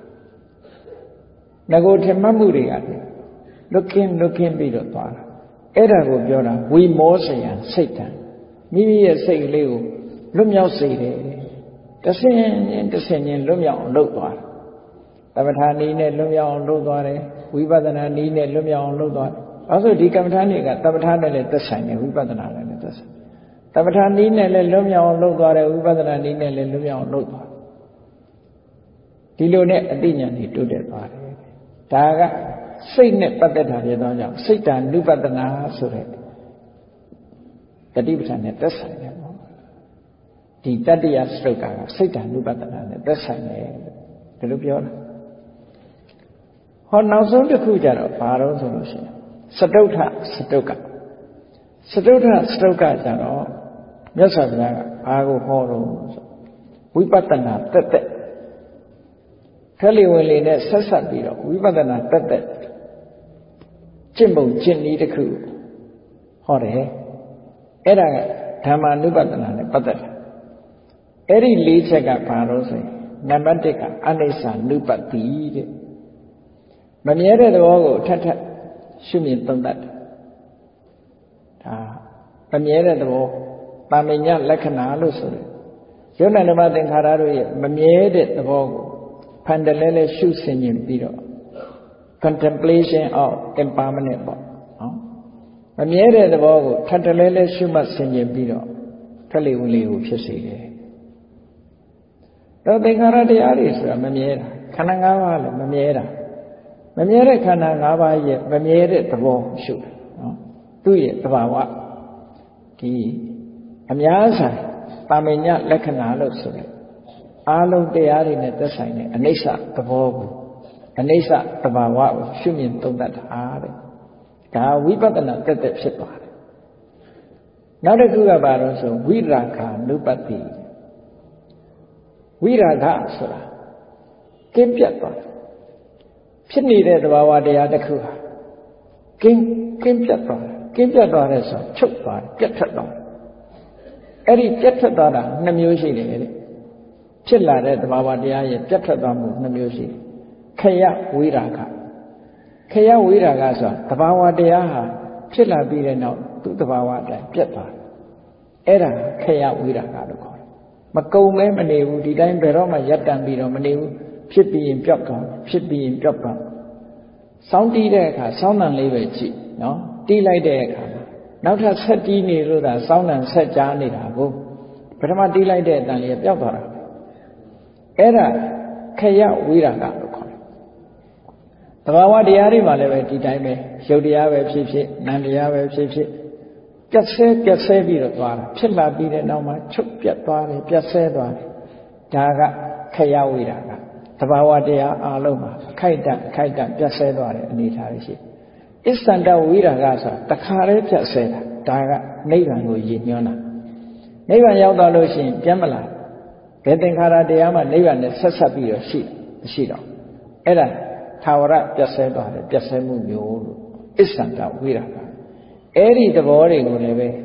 ငကိုထင်မှတ်မှုတွေကလွတ်ကင်းလွတ်ကင်းပြီးတော့သွားတာအဲ့ဒါကိုပြောတာဝိမောစယံစိတ်တံမိမိရဲ့စိတ်ကလေးကိုလွတ်မြောက်စေတယ်တဆင်းချင်းတဆင်းချင်းလွတ်မြောက်အောင်လုပ်သွားတယ်သမထနည်းနဲ့လွတ်မြောက်အောင်လုပ်သွားတယ်ဝိပဿနာနည်းနဲ့လွတ်မြောက်အောင်လုပ်သွားတယ်အဲဆိုဒီကမ္မထာနည်းကသမထနဲ့လည်းသက်ဆိုင်တယ်ဝိပဿနာနဲ့လည်းသက်ဆိုင်သမထနည်းနဲ့လည်းလွတ်မြောက်အောင်လုပ်သွားတယ်ဝိပဿနာနည်းနဲ့လည်းလွတ်မြောက်အောင်လုပ်သွားဒီလိုနဲ့အတိညာဏ်တိုးတက်သွားတယ်ဒါကစိတ်နဲ့ပတ်သက်တာဖြစ်သောကြောင့်စိတ်တ ानु ပတနာဆိုတဲ့တတိပဋ္ဌာန်နဲ့သက်ဆိုင်တယ်ပေါ့ဒီတတ္တယစတုတ်ကစိတ်တ ानु ပတနာနဲ့သက်ဆိုင်တယ်ဒီလိုပြောတာဟောနောက်ဆုံးတစ်ခုကြတော့ဘာလို့ဆိုလို့ရှိရင်စတုဋ္ဌစတုတ်ကစတုဋ္ဌစတုတ်ကကြတော့မြတ်စွာဘုရားကဘာကိုဟောတော့ဆိုဝိပဿနာတက်တက်ခက်လီဝင်လေနဲ့ဆက်ဆက်ပြီးတော့ဝိပဿနာတက်တက်ကျင့်ပုံကျင့်နည်းတစ်ခုဟောတယ်အဲ့ဒါကဓမ္မ ानु ပတနာနဲ့ပတ်သက်တယ်အဲ့ဒီလေးချက်ကဘာလို့ဆိုရင်နံပါတ်တစ်ကအနိစ္စ ानु ပတ္တိတဲ့မမြဲတဲ့သဘောကိုထပ်ထပ်ရှုမြင်သုံးသပ်တယ်ဒါမမြဲတဲ့သဘောပါမညလက္ခဏာလို့ဆိုတယ်ယုံနာဓမ္မသင်္ခါရတို့ရဲ့မမြဲတဲ့သဘောကိုဖန်တလဲလဲရှုဆင်ခြင်ပြီးတော့ contemplation of impermanent ပေါ့နော်မမြဲတဲ့သဘောကိုထပ်တလဲလဲရှုမှတ်ဆင်ခြင်ပြီးတော့ထွက်လေဝင်လေကိုဖြစ်စေတယ်တော့သင်္ခါရတရားတွေဆိုတာမမြဲတာခန္ဓာ၅ပါးလည်းမမြဲတာမမြဲတဲ့ခန္ဓာ၅ပါးရဲ့မမြဲတဲ့သဘောရှုတယ်နော်သူ့ရဲ့သဘာဝဒီအများဆိုင်ပါမညလက္ခဏာလို့ဆိုတယ်အာလုံးတရားတွေနဲ့သက်ဆိုင်တဲ့အနိစ္စသဘောကိုအနိစ္စသဘာဝကိုရှုမြင်သုံးသပ်တာတဲ့ဒါဝိပဿနာတက်တက်ဖြစ်သွားတယ်နောက်တစ်ခုကဘာလို့ဆိုဝိရာဂ ानु ပတ္တိဝိရာဂဆိုတာကင်းပြတ်သွားတယ်ဖြစ်နေတဲ့သဘာဝတရားတစ်ခုဟာကင်းကင်းပြတ်သွားတယ်ကင်းပြတ်သွားတယ်ဆိုချုပ်သွားတယ်ပြတ်ထွက်သွားတယ်အဲ့ဒီပြတ်ထွက်သွားတာနှစ်မျိုးရှိတယ်တဲ့ဖြစ်လာတဲ့သဘာဝတရားရဲ့ပြတ်ထွက်သွားမှုနှစ်မျိုးရှိတယ်ခယဝိရာဂခယဝိရာဂဆိုတာသဘာဝတရားဟာဖြစ်လာပြီးတဲ့နောက်သူ့သဘာဝအတိုင်းပြတ်သွားတယ်အဲ့ဒါခယဝိရာဂလို့ခေါ်တယ်မကုံမဲမနေဘူးဒီတိုင်းဘယ်တော့မှရပ်တန့်ပြီးတော့မနေဘူးဖြစ်ပြီးရင်ပြောက်သွားဖြစ်ပြီးရင်ပြောက်သွားစောင်းတီးတဲ့အခါစောင်းတန်လေးပဲကြည့်နော်တီးလိုက်တဲ့အခါနောက်ထပ်ဆက်တီးနေလို့သာစောင်းတန်ဆက်ကြားနေတာကိုပထမတီးလိုက်တဲ့အတန်လေးပြောက်သွားတာအဲ့ဒါခယဝိရာဂလို့ခေါ်တယ်သဘာဝတရားတွေမှာလည်းပဲဒီတိုင်းပဲရုပ်တရားပဲဖြစ်ဖြစ်နာမ်တရားပဲဖြစ်ဖြစ်ပြတ်ဆဲပြတ်ဆဲပြီးတော့သွားတာဖြစ်လာပြီးတဲ့နောက်မှာချုပ်ပြတ်သွားတယ်ပြတ်ဆဲသွားတယ်ဒါကခယဝိရာဂသဘာဝတရားအလုံးမှာခိုက်တန့်ခိုက်တန့်ပြတ်ဆဲသွားတဲ့အနေအထားရှိအစ္ဆန္ဒဝိရာဂဆိုတာတခါတည်းပြတ်ဆဲတာဒါကနိဗ္ဗာန်ကိုရည်ညွှန်းတာနိဗ္ဗာန်ရောက်သွားလို့ရှိရင်ပြန်မလာဘယ်သင်္ခါရတရားမှနိဗ္ဗာန်နဲ့ဆက်ဆက်ပြီးတော့ရှိမရှိတော့အဲ့ဒါသာဝရပြတ်ဆဲသွားတယ်ပြတ်ဆဲမှုမျိုးလို့အစ္ဆန္ဒဝိရာဂအဲ့ဒီသဘောတွေကိုလည်းပဲ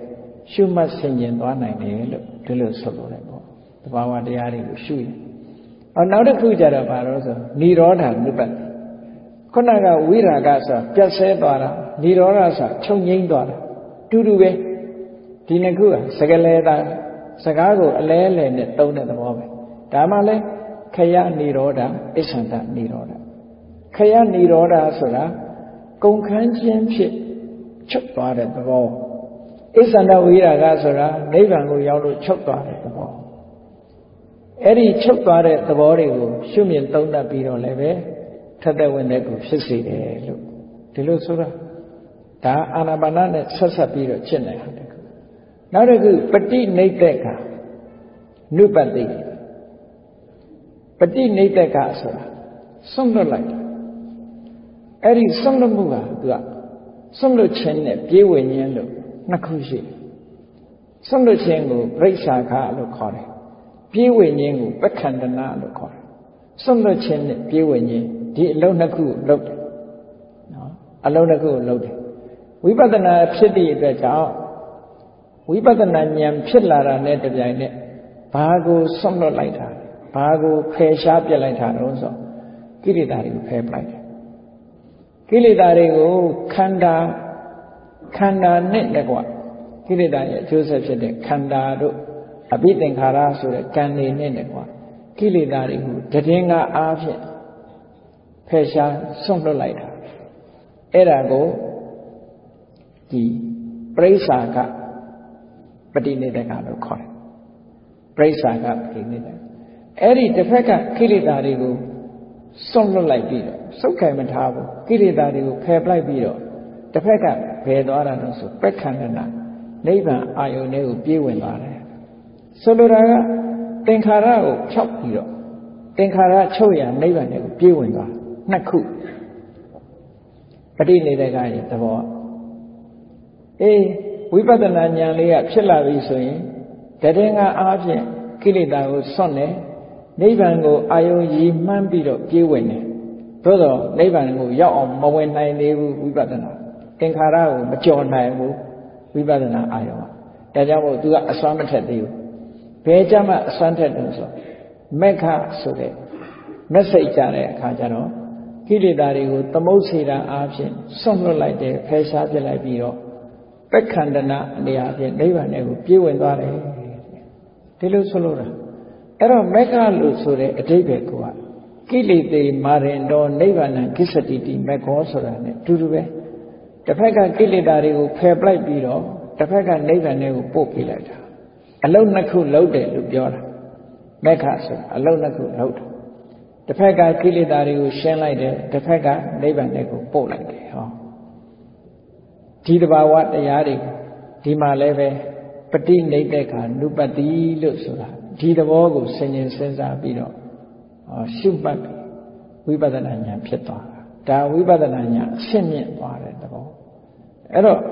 ရှုမှတ်ဆင်ခြင်သွားနိုင်တယ်လို့ဒီလိုဆိုလိုတယ်ပေါ့သဘာဝတရားတွေကိုရှုရင်အော်နောက်တစ်ခုကြတော့ဘာလို့ဆိုនិရောဓနုပတ္တိခုနကဝိရာဂဆိုပြတ်ဆဲသွားတာនិရောဓဆိုချုပ်ငြိမ်းသွားတာတူတူပဲဒီနှစ်ခုကစကလဲတာစကားကိုအလဲအလဲနဲ့သုံးတဲ့သဘောပဲဒါမှလည်းခယនិရောဓအစ္ဆန္ဒនិရောဓခယនិရောဓဆိုတာကုန်ခန်းခြင်းဖြစ်ချုပ်သွားတဲ့သဘောအစ္ဆန္ဒဝိရာဂဆိုတာနိဗ္ဗာန်ကိုရောက်လို့ချုပ်သွားတဲ့သဘောအဲ့ဒီချုပ်သွားတဲ့သဘောတွေကိုရှုမြင်သုံးသပ်ပြီးတော့လည်းပဲထက်တဲ့ဝင်တဲ့ကိုဖြစ်စေတယ်လို့ဒီလိုဆိုတာဒါအာနာပါနနဲ့ဆက်ဆက်ပြီးတော့ကျင့်နေတာတခုနောက်တစ်ခုပฏิနိဒ္ဒကနုပတ္တိပฏิနိဒ္ဒကဆိုတာဆုံးလွတ်လိုက်အဲ့ဒီဆုံးလွတ်မှုကသူကဆုံးလွတ်ခြင်းနဲ့ပြေဝဉ္ဇဉ်လို့နှစ်ခုရှိတယ်ဆုံးလွတ်ခြင်းကိုပြိစ္ဆာခလို့ခေါ်တယ်ပြေဝဉ္ဇဉ်ကိုပက္ခန္တနာလို့ခေါ်တယ်ဆုံးလွတ်ခြင်းနဲ့ပြေဝဉ္ဇဉ်ဒီအလုံးနှစ်ခုကိုလုပ်တယ်နော်အလုံးနှစ်ခုကိုလုပ်တယ်ဝိပဿနာဖြစ်သည့်အတွက်ကြောင့်ဝိပဿနာဉာဏ်ဖြစ်လာတာနဲ့တပြိုင်နက်ဘာကိုဆုံးလွတ်လိုက်တာဘာကိုဖယ်ရှားပြစ်လိုက်တာတော့ဆိုကိလေသာတွေကိုဖယ်ပလိုက်တယ်ကိလေသာတွေကိုခန္ဓာခန္ဓာနဲ့တကွကိလေသာရဲ့အကျိုးဆက်ဖြစ်တဲ့ခန္ဓာတို့အဘိသင်္ခါရဆိုတဲ့ကံတွေနဲ့တကွကိလေသာတွေကိုတည်ငါအားဖြင့်ဖယ်ရှားဆုံးလွတ်လိုက်တာအဲ့ဒါကိုဒီပရိစ္ဆာကပฏิနိဒ္ဒကလို့ခေါ်တယ်ပရိစ္ဆာကပฏิနိဒ္ဒကအဲ့ဒီတစ်ဖက်ကကိလေသာတွေကိုဆုံးလွတ်လိုက်ပြီးတော့စုပ်ခိုင်မထားဘူးကိလေသာတွေကိုဖယ်ပလိုက်ပြီးတော့တစ်ဖက်ကဖယ်သွားတာလို့ဆိုပက္ခန္တနာနိဗ္ဗာန်အာယုန်တွေကိုပြေးဝင်သွားတယ်ဆိုလိုတာကသင်္ခါရကိုဖြောက်ပြီးတော့သင်္ခါရချုပ်ရနိဗ္ဗာန်တွေကိုပြေးဝင်သွားနှစ်ခုပฏิနိဒ္ဒကရဲ့သဘောအေးဝိပဿနာဉာဏ်လေးကဖြစ်လာပြီဆိုရင်တည်ငါအားဖြင့်ကိလေသာကိုစွန့်တယ်နိဗ္ဗာန်ကိုအာယုံရည်မှန်းပြီးတော့ပြေးဝင်တယ်သို့တော့နိဗ္ဗာန်ကိုရောက်အောင်မဝင်နိုင်သေးဘူးဝိပဿနာသင်္ခါရကိုမကျော်နိုင်ဘူးဝိပဿနာအာယုံကဒါကြောင့်မို့သူကအစွမ်းမထက်သေးဘူးဘယ်ကြမှာအစွမ်းထက်တယ်ဆိုမက္ခဆိုတဲ့မက်စိတ်ကြတဲ့အခါကျတော့ကိလေသာတွေကိုသမုတ်စေတာအားဖြင့်စွန့်လွတ်လိုက်တယ်ဖယ်ရှားပြစ်လိုက်ပြီးတော့ပက္ခန္တနာအနေအချင်းနိဗ္ဗာန်ကိုပြေးဝင်သွားတယ်ဒီလိုဆိုလို့တာအဲ့တော့မက္ခလို့ဆိုတဲ့အဓိပ္ပာယ်ကကိလေသေမာရင်တော်နိဗ္ဗာန်ကိစ္စတိတိမက္ခောဆိုတာ ਨੇ တူတူပဲတစ်ဖက်ကကိလေသာတွေကိုဖယ်ပလိုက်ပြီးတော့တစ်ဖက်ကနိဗ္ဗာန်ကိုပို့ပြလိုက်တာအလုံးနှစ်ခုလုံးတယ်လို့ပြောတာမက္ခဆိုတာအလုံးနှစ်ခုလုံးတယ်တစ်ဖက်ကကိလေသာတွေကိုရှင်းလိုက်တယ်တစ်ဖက်ကနိဗ္ဗာန်ကိုပို့လိုက်တယ်ဟောဒီတဘာဝတရားတွေဒီမှာလည်းပဲပฏิနိဒ္ဒကနုပတ္တိလို့ဆိုတာဒီသဘောကိုဆင်ញင်စဉ်းစားပြီးတော့ရှုမှတ်ဝိပဿနာဉာဏ်ဖြစ်သွားတာဒါဝိပဿနာဉာဏ်အရှင်းမြင့်သွားတဲ့သဘောအဲ့တော့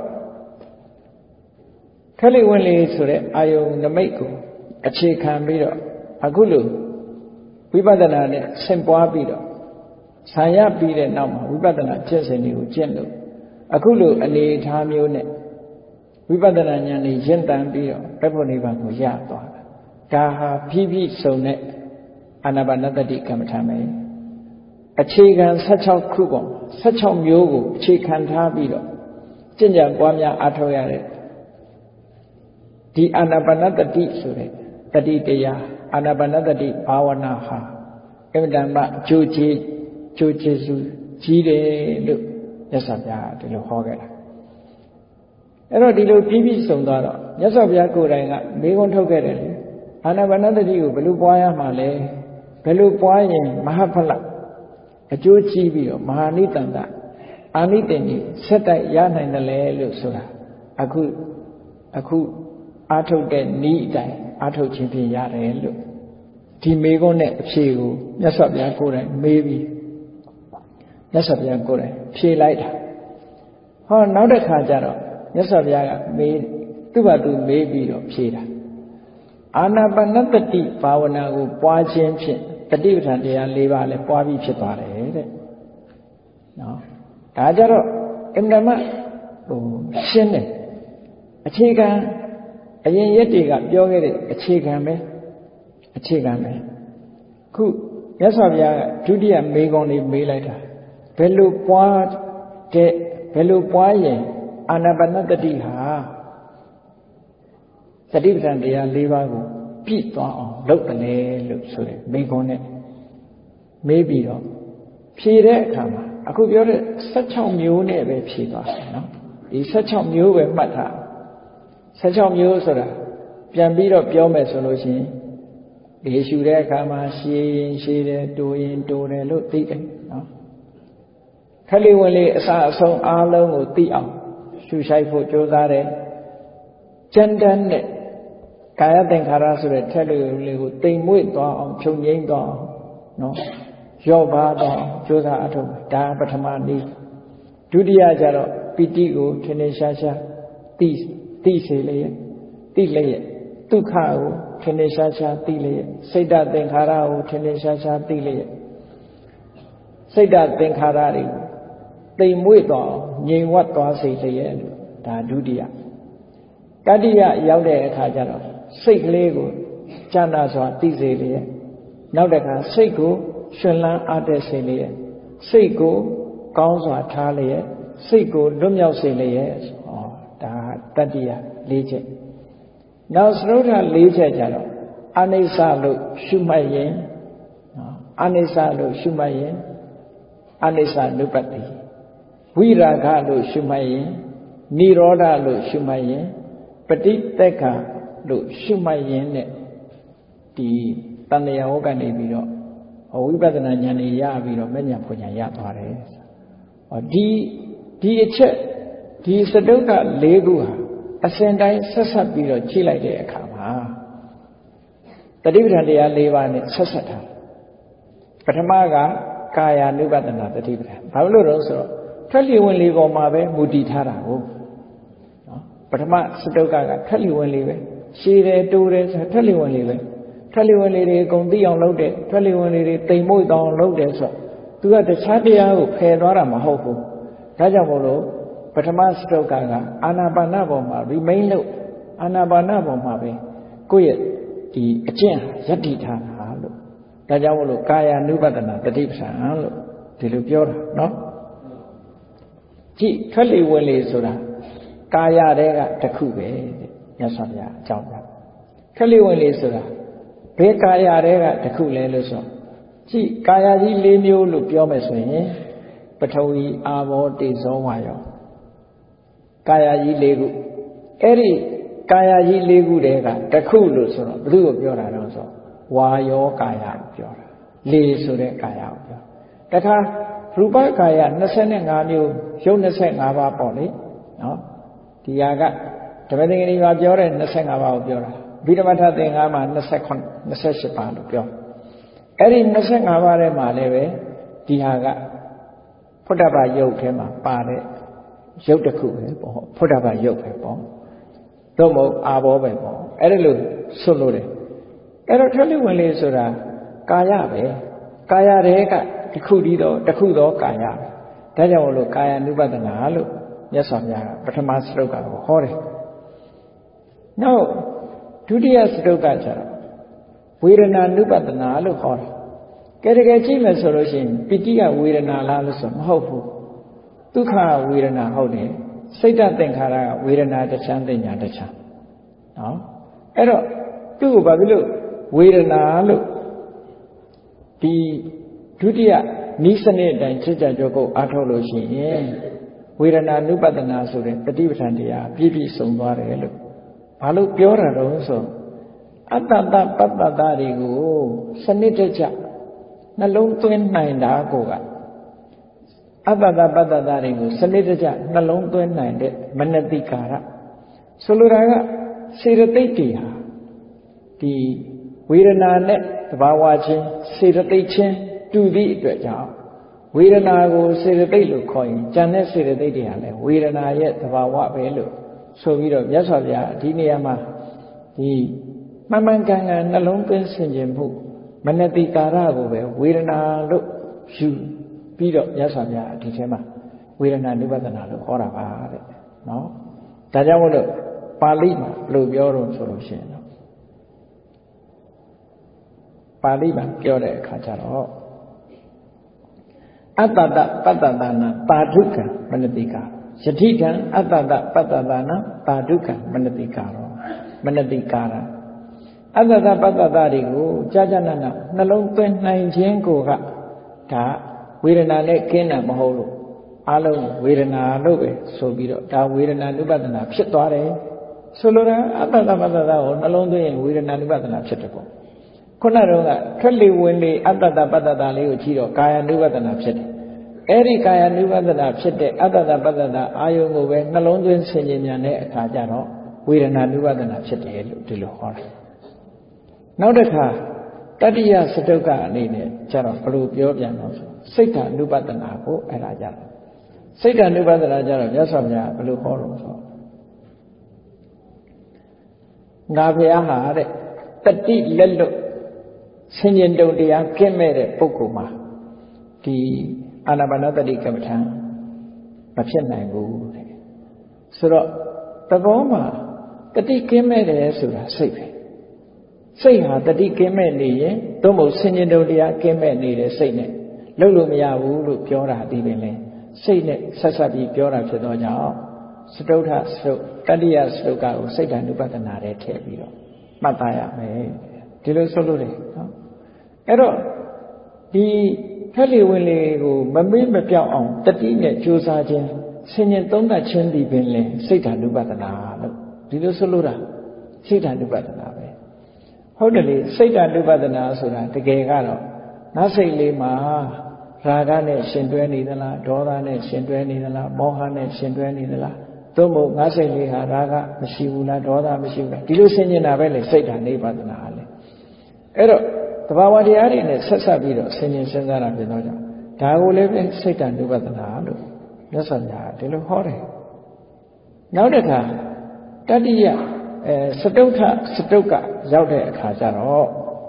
ခလိဝင်လေဆိုတဲ့အာယုန်နမိတ်ကိုအခြေခံပြီးတော့အခုလိုဝိပဿနာနဲ့ဆင်ပွားပြီးတော့ဆံရပြီးတဲ့နောက်မှာဝိပဿနာကျင့်စဉ်တွေကိုကျင့်လို့အခုလိုအနေအထားမျိုးနဲ့ဝိပဿနာဉာဏ်နဲ့ရင့်တန်ပြီးတော့ဘက်ဖို့နိဗ္ဗာန်ကိုရသွားတာဒါဟာဖြည်းဖြည်းစုံတဲ့အာနာပါနသတိကမ္မထာမယ်အခြေခံ၁၆ခုပေါ့၁၆မျိုးကိုအခြေခံထားပြီးတော့ကျင့်ကြံပွားများအားထုတ်ရတဲ့ဒီအာနာပါနသတိဆိုတဲ့တတိတရားအာနာပါနသတိဘာဝနာဟာအမြဲတမ်းအကျိုးကျေးကျိုးကျေးဇူးကြီးတယ်လို့မြတ်စွာဘုရားဒီလိုဟောခဲ့တာအဲ့တော့ဒီလိုပြီးပြီးဆုံးသွားတော့မြတ်စွာဘုရားကိုယ်တိုင်ကမေးခွန်းထုတ်ခဲ့တယ်လေအာနာပါနသတိကိုဘယ်လိုပွားရမှာလဲဘယ်လိုပွားရင်မဟာဖလအကျိုးကြီးပြီးတော့မဟာနိတန္တအာနိသင်ကြီးဆက်တိုက်ရနိုင်တယ်လေလို့ဆိုတာအခုအခုအာထုတ်တဲ့ဤအတိုင်းအာထုတ်ခြင်းဖြင့်ရတယ်လို့ဒီမေးခွန်းနဲ့အဖြေကိုမြတ်စွာဘုရားကိုယ်တိုင်မေးပြီးမြတ်စွာဘုရားကိုယ်တိုင်ဖြေလိုက်တာဟောနောက်တစ်ခါကျတော့မြတ်စွာဘုရားကမေးသူ့ဘာသူမေးပြီးတော့ဖြေတာအာနာပါနသတိဘာဝနာကိုပွားခြင်းဖြင့်တတိပဋ္ဌာန်တရား၄ပါးလည်းပွားပြီးဖြစ်သွားတယ်တဲ့နော်ဒါကြတော့အင်္ဂမဟိုရှင်းတယ်အခြေခံအရင်ရက်တွေကပြောခဲ့တဲ့အခြေခံပဲအခြေခံပဲခုမြတ်စွာဘုရားကဒုတိယမေခွန်းလေးမေးလိုက်တာဘယ်လိုပွားတဲ့ဘယ်လိုပွားရင်အာနာပါနတတိဟာသတိပဋ္ဌာန်တရား၄ပါးကိုပြည့်သွားအောင်လုပ်တယ်လို့ဆိုတယ်မေခွန်းနဲ့မေးပြီးတော့ဖြေတဲ့အခါမှာအခုပြောတဲ့၁၆မျိုးနဲ့ပဲဖြေသွားတယ်နော်ဒီ၁၆မျိုးပဲမှတ်ထား၁၆မျိုးဆိုတာပြန်ပြီးတော့ပြောမယ်ဆိုလို့ရှိရင်ဒီရှုတဲ့အခါမှာရှည်ရင်ရှည်တယ်တိုးရင်တိုးတယ်လို့သိတယ်နော်ခက်လေးဝင်လေးအစအဆုံးအားလုံးကိုသိအောင်ရှုရှိုက်ဖို့ကြိုးစားတယ်ကြမ်းတမ်းတဲ့ကာယသင်္ခါရဆိုတဲ့ထက်လေးလေးကိုတိမ်မွေ့သွားအောင်ဖြုံငိမ့်သွားအောင်နော်ရော့ပါတော့ကြိုးစားအထုတ်ဒါပထမနည်းဒုတိယကျတော့ပီတိကိုထင်ထင်ရှားရှားသိသိစေလျက်သိလျက်ဒုက္ခကိုထင်ထင်ရှားရှားသိလျက်စိတ်တသင်္ခါရကိုထင်ထင်ရှားရှားသိလျက်စိတ်တသင်္ခါရတွေကိုတိမ်မွေ့သွားငြိမ်ဝတ်သွားစေလျက်လို့ဒါဒုတိယတတိယရောက်တဲ့အခါကျတော့စိတ်ကလေးကိုကျမ်းသာစွာသိစေလျက်နောက်တစ်ခါစိတ်ကိုရှင်လန်းအားတက်စေလျက်စိတ်ကိုကောင်းစွာထားလျက်စိတ်ကိုလွတ်မြောက်စေလျက်ဟောဒါတတိယ၄ချက်နောက်သရုပ်ထ၄ချက်ကျတော့အနိစ္စလို့ရှုမှတ်ရင်နော်အနိစ္စလို့ရှုမှတ်ရင်အနိစ္စနုပတ္တိဝိရာဂလို့ရှုမှတ်ရင်និရောဓလို့ရှုမှတ်ရင်ပฏิသက်္ခလို့ရှုမှတ်ရင်နဲ့ဒီတဏှာဟောကနေပြီးတော့ဝိပဿနာဉာဏ်ကြီးရပြီးတော့မဲ့ဉာဏ်ဖွဉာဏ်ရသွားတယ်ဟောဒီဒီအချက်ဒီစတုတ္ထ၄ခုဟာအစဉ်တိုင်းဆက်ဆက်ပြီးတော့ကြည့်လိုက်တဲ့အခါမှာတတိပဋ္ဌာန်တရား၄ပါးနဲ့ဆက်ဆက်ထားပထမကကာယ ानु ပဒနာတတိပဋ္ဌာန်ဘာလို့လဲဆိုတော့ထွက်လျဝင်လေပေါ်မှာပဲမူတည်ထားတာကိုနော်ပထမစတုတ္ထကထွက်လျဝင်လေပဲရှည်တယ်တိုးတယ်ဆိုထွက်လျဝင်လေပဲထွက်လျဝင်လေတွေအကုန်သိအောင်လုပ်တဲ့ထွက်လျဝင်လေတွေတိမ်မွေ့တောင်လုပ်တယ်ဆိုတော့သူကတခြားတရားကိုဖယ်သွားတာမဟုတ်ဘူးဒါကြောင့်မို့လို့ပထမစတုတ္ထကအာနာပါနပေါ်မှာ remain လို့အာနာပါနပေါ်မှာပဲကိုယ့်ရဲ့ဒီအကျင့်ယက်တည်ထားတာလို့ဒါကြောင့်မို့လို့ကာယ ानु ပဒနာတတိပဋ္ဌာန်လို့ဒီလိုပြောတာနော်ကြည့်ထွက်လေဝင်လေဆိုတာကာယတွေကတစ်ခုပဲမြတ်စွာဘုရားအကြောင်းပြထွက်လေဝင်လေဆိုတာဘယ်ကာယတွေကတစ်ခုလဲလို့ဆိုကြည့်ကာယကြီး၄မျိုးလို့ပြောမယ်ဆိုရင်ပထဝီအာဘောတေဇောဝါယောကာယကြီး၄ခုအဲ့ဒီကာယကြီး၄ခုတည်းကတစ်ခုလို့ဆိုတော့ဘယ်သူကိုပြောတာလဲဆိုဝါယောကာယကိုပြောတာလေဆိုတဲ့ကာယကိုပြောတခါရူပကာယ၂၅မျိုးရုပ်၂၅ပါးပေါ့လေနော်ဒီဟာကဓမ္မသင်္ကနီမှာပြောတဲ့၂၅ပါးကိုပြောတာဗိဓမ္မထသင်္ကန်းမှာ၂၈ ၂၈ပါးလို့ပြောအဲ့ဒီ၂၅ပါးထဲမှာလည်းပဲဒီဟာကဖုဒ္ဓဘာယုတ်ထဲမှာပါတဲ့ရုပ်တစ်ခုပဲပေါ့ဖုဒ္ဓဘာယုတ်ပဲပေါ့တော့မဟုတ်အာဘောပဲပေါ့အဲ့ဒါလို့ဆွလို့တယ်အဲ့တော့ထွက်လေဝင်လေဆိုတာကာယပဲကာယတွေကတစ်ခုတည်းတော့တစ်ခုသောကာယပဲဒါကြောင့်မလို့ကာယ ानु ပဒနာလို့မြတ်စွာဘုရားကပထမစတုတ္ထကိုဟောတယ်နောက်ဒုတိယစတုတ္ထကျတော့ဝေဒနာ ानु ပဒနာလို့ခေါ်တယ်ကဲတကယ်ကြည့်မယ်ဆိုလို့ရှိရင်ပိဋိယဝေဒနာလားလို့ဆိုမဟုတ်ဘူးဒုက္ခဝေဒနာဟုတ်တယ်စိတ်တသင်္ခါရကဝေဒနာတစ်ချမ်းသိညာတစ်ချမ်းနော်အဲ့တော့သူ့ကိုဘာဖြစ်လို့ဝေဒနာလို့ဒီဒုတိယနိစနစ်အတိုင်းစစ်ကြကြောကုတ်အားထုတ်လို့ရှိရင်ဝေဒနာ ानु ပဒနာဆိုတဲ့တတိပဋ္ဌာန်တရားပြည့်ပြည့်စုံသွားတယ်လို့ဘာလို့ပြောတာတော့ဆိုအတ္တတပတ္တတတွေကိုစနစ်တကျနှလုံးသွင်းနိုင်တာကိုကအတ္တတပတ္တတတွေကိုစနစ်တကျနှလုံးသွင်းနိုင်တဲ့မနတိကာရဆိုလိုတာကစေတသိက်တွေဟာဒီဝေဒနာနဲ့သဘာဝချင်းစေတသိက်ချင်းတူသည့်အတွက်ကြောင့်ဝေဒနာကိုစေတသိက်လို့ခေါ်ရင်ဉာဏ်နဲ့စေတသိက်တွေဟာလည်းဝေဒနာရဲ့သဘာဝပဲလို့ဆိုပြီးတော့မြတ်စွာဘုရားဒီနေရာမှာဒီမှန်မှန်ကန်ကန်နှလုံးသွင်းဆင်ခြင်မှုမနတိကာရကိုပဲဝေဒနာလို့ယူပြီးတော့မြတ်စွာဘုရားဒီထဲမှာဝေဒနာ ानु ပဒနာလို့ခေါ်တာပါတဲ့နော်ဒါကြောင့်မို့လို့ပါဠိမှာဘယ်လိုပြောတော့ဆိုလို့ရှိရင်တော့ပါဠိမှာပြောတဲ့အခါကျတော့အတ္တတပတ္တတနာပါဒုက္ခမနတိကာယတိကံအတ္တတပတ္တတနာပါဒုက္ခမနတိကာရောမနတိကာရအတ္တတပတ္တတတွေကိုကြာကြာနာနာနှလုံးသွင်းနိုင်ခြင်းကိုကဒါဝေဒနာနဲ့ကင်းတာမဟုတ်လို့အလုံးဝေဒနာလို့ပဲဆိုပြီးတော့ဒါဝေဒနာနုပဒနာဖြစ်သွားတယ်ဆိုလိုတာအတ္တတပတ္တတကိုနှလုံးသွင်းရင်ဝေဒနာနုပဒနာဖြစ်တယ်ပေါ့ခုနကတော့ထွက်လေဝင်လေအတ္တတပတ္တတလေးကိုကြည့်တော့ကာယ ानु ပဒနာဖြစ်တယ်အဲ့ဒီကာယ ानु ပဒနာဖြစ်တဲ့အတ္တတပတ္တတအာယုံကိုပဲနှလုံးသွင်းဆင်ခြင်မြန်တဲ့အခါကျတော့ဝေဒနာ ानु ပဒနာဖြစ်တယ်လို့ဒီလိုဟောတယ်နောက်တစ်ခါတတိယစတုကအနေနဲ့ကျတော့ဘယ်လိုပြောပြန်တော့ဆိုစိတ်ဓာ ानु ပဒနာကိုအဲ့ဒါကြတော့စိတ်ဓာ ानु ပဒနာကျတော့မြတ်စွာဘုရားဘယ်လိုဟောတော့ဆိုငါဘုရားဟာတဲ့တတိလက်လွတ်ဆင်ញင်တုံတရားကင်းမဲ့တဲ့ပုဂ္ဂိုလ်မှာဒီအာနာပါနသတိကမ္မထံမဖြစ်နိုင်ဘူးတဲ့ဆိုတော့သဘောမှာတတိကင်းမဲ့တယ်ဆိုတာစိတ်ပဲစိတ်ဟာတတိကင်းမဲ့နေရင်သို့မဟုတ်ဆင်ញင်တုံတရားကင်းမဲ့နေတဲ့စိတ်နဲ့လုပ်လို့မရဘူးလို့ပြောတာဒီပင်လဲစိတ်နဲ့ဆက်ဆက်ပြီးပြောတာဖြစ်တော့ကြောင့်စတုထစတုတတိယစတုကကိုစိတ်ဓာ ानु ပဒနာထဲထည့်ပြီးတော့မှတ်သားရမယ်ဒီလိုဆိုလို့တယ်နော်အဲ့တော့ဒီထက်လေဝင်လေကိုမမေ့မပြောက်အောင်တတိနဲ့ကြိုးစားခြင်းဆင်ញင်သုံးသပ်ခြင်းဒီပင်လဲစိတ်ဓာ ानु ပဒနာလို့ဒီလိုဆိုလို့တာစိတ်ဓာ ानु ပဒနာပဲဟုတ်တယ်လေစိတ်ဓာ ानु ပဒနာဆိုတာတကယ်ကတော့ငါစိတ်လေးမှာရာဂနဲ့ရှင်တွဲနေသလားဒေါသနဲ့ရှင်တွဲနေသလားမောဟနဲ့ရှင်တွဲနေသလားသို့မဟုတ်ငါစိတ်လေးဟာရာဂမရှိဘူးလားဒေါသမရှိဘူးလားဒီလိုဆင်ញင်တာပဲလေစိတ်ဓာ ानु ပဒနာလေအဲ့တော့တဘာဝတရားတွေနဲ့ဆက်ဆက်ပြီးတော့ဆင်ញင်စဉ်းစားတာဖြစ်တော့ကြောင့်ဒါကိုလည်းပဲစိတ်ဓာ ानु ပဒနာလို့မြတ်စွာဘုရားဒီလိုဟောတယ်နောက်တစ်ခါတတိယအဲစတုထစတုကရောက်တဲ့အခါကျတော့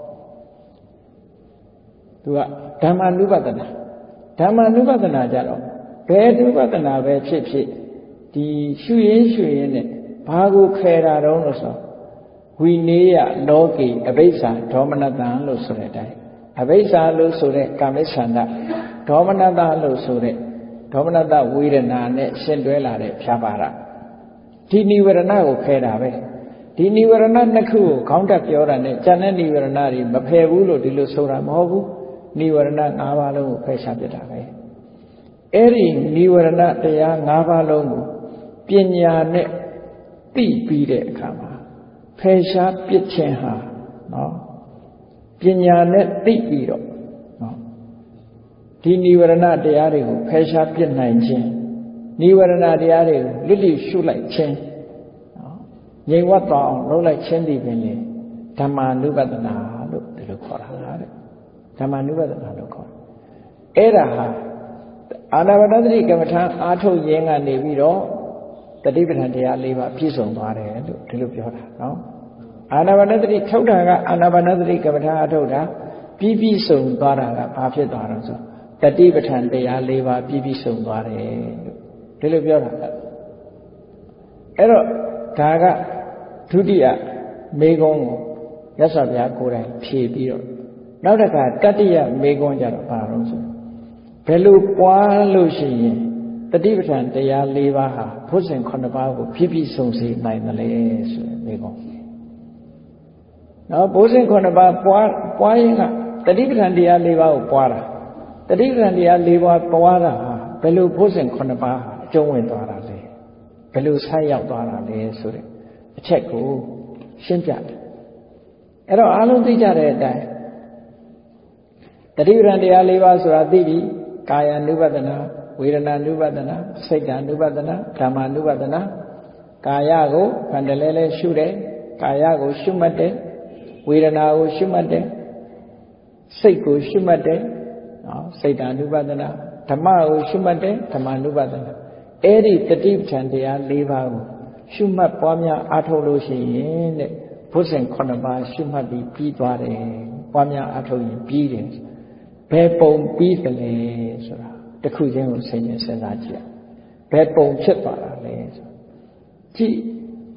သူကဓမ္မ ानु ပဒနာဓမ္မ ानु ပဒနာကြတော့ဘယ် ानु ပဒနာပဲဖြစ်ဖြစ်ဒီရှုရင်းရှုရင်းနဲ့ဘာကိုခဲတာတုံးလို့ဆိုဝိနည်းလောကေအဘိဓါဒေါမနတံလို့ဆိုတဲ့အတိုင်းအဘိဓါလို့ဆိုတဲ့ကာမိစ္ဆန္ဒဒေါမနတလို့ဆိုတဲ့ဒေါမနတဝေဒနာနဲ့ရှင်တွဲလာတဲ့ဖြာပါရဒီနိဝရဏကိုခဲတာပဲဒီနိဝရဏနှစ်ခုကိုခေါင်းတက်ပြောတာနဲ့ဉာဏ်နဲ့နိဝရဏတွေမဖယ်ဘူးလို့ဒီလိုဆိုတာမဟုတ်ဘူးနိဝရဏ၅ပါးလုံးကိုဖယ်ရှားပြတာပဲအဲ့ဒီနိဝရဏတရား၅ပါးလုံးကိုပညာနဲ့သိပြီးတဲ့အခါမှာဖယ်ရှားပြစ်ခြင်းဟာနော်ပညာနဲ့သိပြီးတော့နော်ဒီနိဝရဏတရားတွေကိုဖယ်ရှားပြစ်နိုင်ခြင်းနိဝရဏတရားတွေကိုလွတ်လပ်ရှုလိုက်ခြင်းနော်ငြိမ်ဝတ်သွားအောင်လုပ်လိုက်ခြင်းဒီပင်လေဓမ္မ ानु ပဒနာလို့ဒီလိုခေါ်တာတဲ့ဓမ္မ ानु ပဒနာလို့ခေါ်တယ်အဲ့ဒါဟာအာနာပါနသတိကမ္မထာအားထုတ်ခြင်းကနေပြီးတော့တတိပဋ္ဌာန်တရား၄ပါးပြည့်စုံသွားတယ်လို့ဒီလိုပြောတာနော်အာနာပါနသတိထုတ်တာကအာနာပါနသတိကမ္မထာအားထုတ်တာပြည့်ပြည့်စုံသွားတာကဘာဖြစ်သွားတော့ဆိုတတိပဋ္ဌာန်တရား၄ပါးပြည့်ပြည့်စုံသွားတယ်လို့ဒီလိုပြောတာအဲ့တော့ဒါကဒုတိယမေကုံးကိုရသော်ဘုရားကိုယ်တိုင်ဖြေပြီးတော့နောက်တစ်ခါတတိယမေကုံးကြတော့ဘာလို့ဆိုဘယ်လိုပွားလို့ရှိရင်တတိပဋ္ဌာန်တရား၄ပါးဟာဘုဇင်ခုနှစ်ပါးကိုပြည့်ပြည့်စုံစေနိုင်တယ်လေဆိုရင်မေကုံးနော်ဘုဇင်ခုနှစ်ပါးပွားပွားရင်ကတတိပဋ္ဌာန်တရား၄ပါးကိုပွားတာတတိပဋ္ဌာန်တရား၄ပါးပွားတာဟာဘယ်လိုဘုဇင်ခုနှစ်ပါးဟာအကျုံးဝင်သွားတာလဲဘယ်လိုဆက်ရောက်သွားတာလဲဆိုတဲ့အချက်ကိုရှင်းပြတယ်အဲ့တော့အားလုံးသိကြတဲ့အတိုင်းတတိပဋ္ဌာန်တရား၄ပါးဆိုတာသိပြီကာယ ानु ပဒနာဝေဒနာ ानु ပဒနာစိတ် ानु ပဒနာဓမ္မ ानु ပဒနာကာယကိုခန္ဓာလဲလဲရှုတယ်ကာယကိုရှုမှတ်တယ်ဝေဒနာကိုရှုမှတ်တယ်စိတ်ကိုရှုမှတ်တယ်နော်စိတ် ानु ပဒနာဓမ္မကိုရှုမှတ်တယ်ဓမ္မ ानु ပဒနာအဲ့ဒီတတိပဋ္ဌာန်တရား၄ပါးကိုရှုမှတ်ပွားများအားထုတ်လို့ရှိရင်တဲ့ဘုဇင်ခုနှစ်ပါးရှုမှတ်ပြီးပြီးသွားတယ်ပွားများအားထုတ်ရင်ပြီးတယ်ဘယ်ပုံပြီးသလဲဆိုတာတခုချင်းကိုဆင်ခြင်စဉ်းစားကြည့်ဘယ်ပုံဖြစ်သွားတာလဲဆိုကြည့်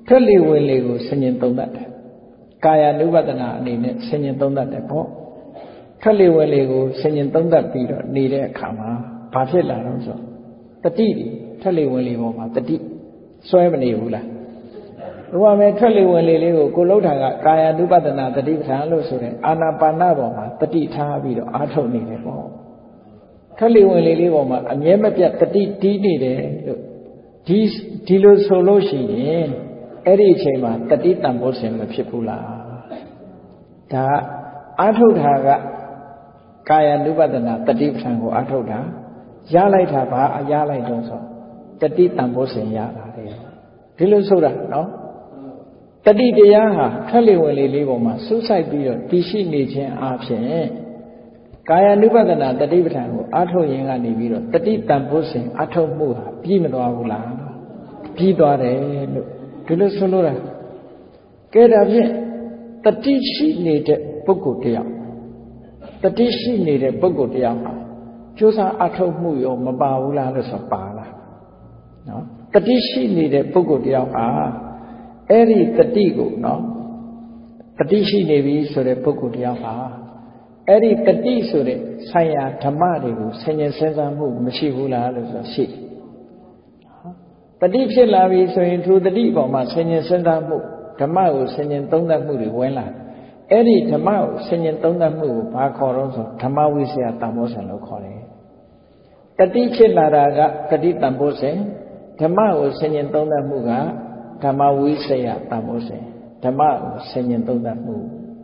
ထွက်လေဝင်လေကိုဆင်ញင်သုံးတတ်တယ်ကာယ ानु ပဒနာအနေနဲ့ဆင်ញင်သုံးတတ်တယ်ပေါ့ထွက်လေဝင်လေကိုဆင်ញင်သုံးတတ်ပြီးတော့နေတဲ့အခါမှာဘာဖြစ်လာတော့ဆိုတတိထွက်လေဝင်လေပေါ်မှာတတိစွဲမနေဘူးလားဘုရားမဲထွက်လေဝင်လေလေးကိုကိုလှုပ်တာကကာယ ानु ပဒနာတတိပဋ္ဌာန်လို့ဆိုတဲ့အာနာပါနပေါ်မှာတတိထားပြီးတော့အားထုတ်နေတယ်ပေါ့ထွက်လေဝင်လေလေးပေါ်မှာအမြဲမပြတ်တတိတီးနေတယ်လို့ဒီဒီလိုဆိုလို့ရှိရင်အဲ့ဒီအချိန်မှာတတိတန်ဖို့စဉ်မဖြစ်ဘူးလားဒါအားထုတ်တာကကာယ ानु ပဒနာတတိပဋ္ဌာန်ကိုအားထုတ်တာရလိုက်တာဘာအရလိုက်တော့ဆိုတတိတန်ဖို့စဉ်ရတာလေဒီလိုဆိုတာနော်တတိတရားဟာထွက်လေဝင်လေလေးပေါ်မှာစူးစိုက်ပြီးတော့တည်ရှိနေခြင်းအပြင်ကာယ ानु ပဒနာတတိပဋ္ဌာန်ကိုအားထုတ်ရင်ကနေပြီးတော့တတိတန်ဖို့စဉ်အားထုတ်မှုဟာပြီးမသွားဘူးလားပြီးသွားတယ်လို့ဒီလိုဆိုလို့တာကဲဒါဖြင့်တတိရှိနေတဲ့ပုဂ္ဂိုလ်တယောက်တတိရှိနေတဲ့ပုဂ္ဂိုလ်တယောက်ဟာကျိုးစားအထုတ်မှုရောမပါဘူးလားလို့ဆိုပါလားနော်တတိရှိနေတဲ့ပုဂ္ဂိုလ်တယောက်ဟာအဲ့ဒီတတိကိုနော်တတိရှိနေပြီဆိုတဲ့ပုဂ္ဂိုလ်တယောက်ဟာအဲ့ဒီတတိဆိုတဲ့ဆိုင်ရာဓမ္မတွေကိုဆင်ញင်စဉ်းစားမှုမရှိဘူးလားလို့ဆိုရှိတတိဖြစ်လာပြီဆိုရင်ထိုတတိပေါ်မှာဆင်ញင်စဉ်းစားမှုဓမ္မကိုဆင်ញင်သုံးသပ်မှုတွေဝင်လာအဲ့ဒီဓမ္မကိုဆင်ញင်သုံးသပ်မှုကိုဘာခေါ်တော့ဆိုဓမ္မဝိဆယတန်ဖိုးစဉ်လို့ခေါ်တယ်တတိဖြစ်လာတာကတတိတန်ဖိုးစဉ်ဓမ္မကိုဆင်ញင်သုံးသပ်မှုကဓမ္မဝိဆယတန်ဖိုးစဉ်ဓမ္မကိုဆင်ញင်သုံးသပ်မှု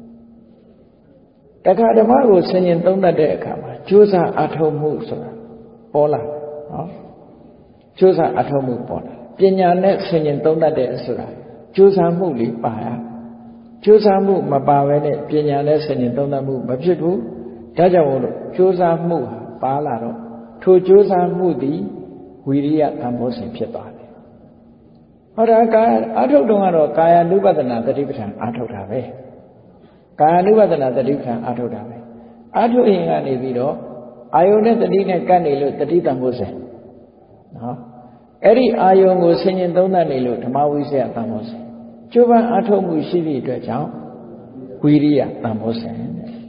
တခါဓမ္မကိုဆင်ញင်သုံးသပ်တဲ့အခါမှာကြိုးစားအထောက်မှုဆိုတာပေါ်လာနော်ကြိုးစားအထောက်မှုပေါ်လာပညာနဲ့ဆင်ញင်သုံးသပ်တဲ့ဆိုတာကြိုးစားမှုလေးပါရကြိုးစားမှုမပါဘဲနဲ့ပညာနဲ့ဆင်ញင်သုံးသပ်မှုမဖြစ်ဘူးဒါကြောင့်မို့လို့ကြိုးစားမှုဟာပါလာတော့ထိုကြိုးစားမှုသည်ဝိရိယတန်ဖိုးစဉ်ဖြစ်သွားတယ်ဟောဒါကာအထုတ်တုံးကတော့ကာယ ानु ပဒနာတတိပဋ္ဌာန်အထုတ်တာပဲကာယ ानु ပဒနာတတိပဋ္ဌာန်အထုတ်တာပဲအထုတ်ရင်ကနေပြီးတော့အာယုန်နဲ့တတိနဲ့ကပ်နေလို့တတိတန်ဖိုးစဉ်နော်အဲ့ဒီအာယုန်ကိုဆင်ញင်သုံးသပ်နေလို့ဓမ္မဝိဆယတန်ဖိုးစဉ်ကျိုးပန်းအထုတ်မှုရှိသည့်အတွက်ကြောင့်ဝိရိယတန်ဖိုးစဉ်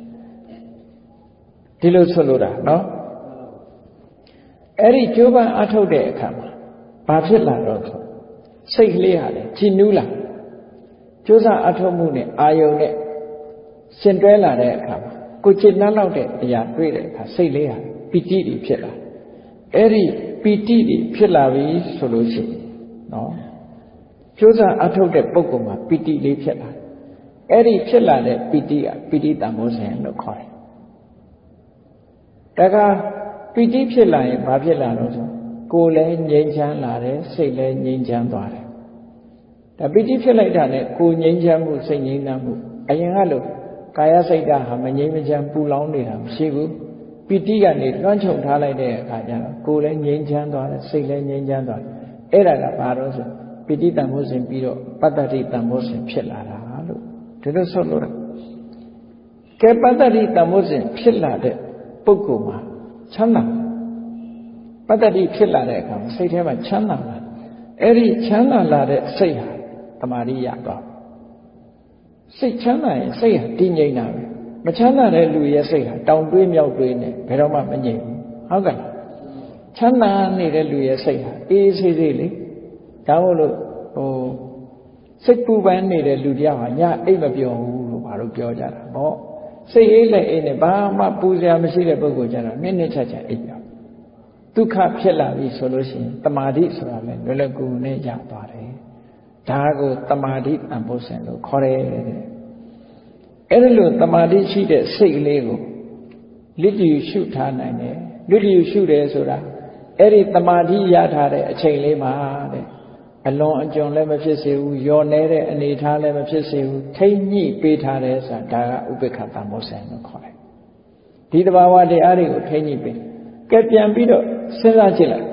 ဒီလိုဆိုလိုတာနော်အဲ့ဒီကျိုးပန်းအထုတ်တဲ့အခါမှာဘာဖြစ်လာတော့ဆိုစိတ်ကလေးဟာလေကြည်နူးလာကျိုးစားအထုတ်မှုနဲ့အာယုန်နဲ့ရှင်တွဲလာတဲ့အခါမှာကိုจิตနှောက်တဲ့အရာတွေ့တဲ့အခါစိတ်လေးဟာပီတိတွေဖြစ်လာအဲ့ဒီပီတိတွေဖြစ်လာပြီဆိုလို့ရှိရင်နော်ကျိုးစားအထုတ်တဲ့ပုဂ္ဂိုလ်မှာပီတိလေးဖြစ်လာအဲ့ဒီဖြစ်လာတဲ့ပီတိကပီတိတန်ဖိုးစဉ်လို့ခေါ်တယ်တခါပီတိဖြစ်လာရင်ဘာဖြစ်လာလို့ဆိုကိုယ်လည်းငြိမ်းချမ်းလာတယ်စိတ်လည်းငြိမ်းချမ်းသွားတယ်ဒါပီတိဖြစ်လိုက်တာနဲ့ကိုယ်ငြိမ်းချမ်းမှုစိတ်ငြိမ်းချမ်းမှုအရင်ကလို့ကာယစိတ်ဓာတ်ဟာမငြိမ်းမချမ်းပူလောင်နေတာမရှိဘူးပီတိကနေတွန်းချုပ်ထားလိုက်တဲ့အခါကျတော့ကိုယ်လည်းငြိမ်းချမ်းသွားတယ်စိတ်လည်းငြိမ်းချမ်းသွားတယ်အဲ့ဒါကဘာလို့ဆိုပီတိတန်ဖိုးစဉ်ပြီးတော့ပတ္တတိတန်ဖိုးစဉ်ဖြစ်လာတာလို့ဒီလိုဆိုလို့ကဲပတ္တတိတန်ဖိုးစဉ်ဖြစ်လာတဲ့ပုဂ္ဂိုလ်မှာချမ်းသာပတ္တတိဖြစ်လာတဲ့အခါမှာစိတ်ထဲမှာချမ်းသာလာအဲ့ဒီချမ်းသာလာတဲ့စိတ်ဟာတမာရိယသွားစိတ်ချမ်းသာရင်စိတ်ဟာတည်ငြိမ်တာပဲမချမ်းသာတဲ့လူရဲ့စိတ်ဟာတောင်တွေးမြောက်တွေးနေဘယ်တော့မှမငြိမ်ဘူးဟုတ်ကဲ့ချမ်းသာနေတဲ့လူရဲ့စိတ်ဟာအေးအေးဆေးဆေးလေဒါမို့လို့ဟိုစိတ်ပူပန်နေတဲ့လူတယောက်ဟာညအိတ်မပြောဘူးလို့ဘာလို့ပြောကြတာဟောစိတ်အေးလက်အေးနဲ့ဘာမှပူစရာမရှိတဲ့ပုဂ္ဂိုလ်ကျတော့နည်းနည်းချာချာအိပ်ပြောဒုက္ခဖြစ်လာပြီဆိုလို့ရှိရင်တမာတိဆိုတာလည်းလွယ်လွယ်ကူကူနဲ့ရသွားတယ်ဒါကိုတမာတိတန်ဖိုးစဉ်လို့ခေါ်တယ်တဲ့အဲ့ဒီလိုတမာတိရှိတဲ့စိတ်ကလေးကိုလစ်တည်ရှုထားနိုင်တယ်လစ်တည်ရှုတယ်ဆိုတာအဲ့ဒီတမာတိရထားတဲ့အချိန်လေးမှာတဲ့အလွန်အကျွံလည်းမဖြစ်စေဘူးယောနေတဲ့အနေထားလည်းမဖြစ်စေဘူးထိမ့်ညှိပေးထားတယ်ဆိုတာဒါကဥပေက္ခတန်ဖိုးစဉ်လို့ခေါ်တယ်ဒီတဘာဝတရားတွေကိုထိမ့်ညှိပေးကဲပြန်ပြီးတော့စဉ်းစားကြည့်လိုက်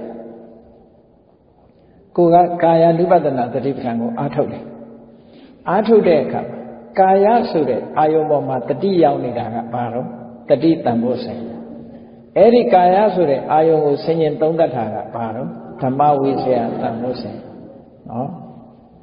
ကိုကကာယ ानु ပဒနာတတိပဋ္ဌာန်ကိုအားထုတ်တယ်အားထုတ်တဲ့အခါကာယဆိုတဲ့အာယုံပေါ်မှာတတိရောက်နေတာကဘာလို့တတိတန်ဖိုးစဉ်အဲ့ဒီကာယဆိုတဲ့အာယုံကိုဆင်ញင်သုံးသပ်တာကဘာလို့ဓမ္မဝိဇ္ဇာတန်ဖိုးစဉ်နော်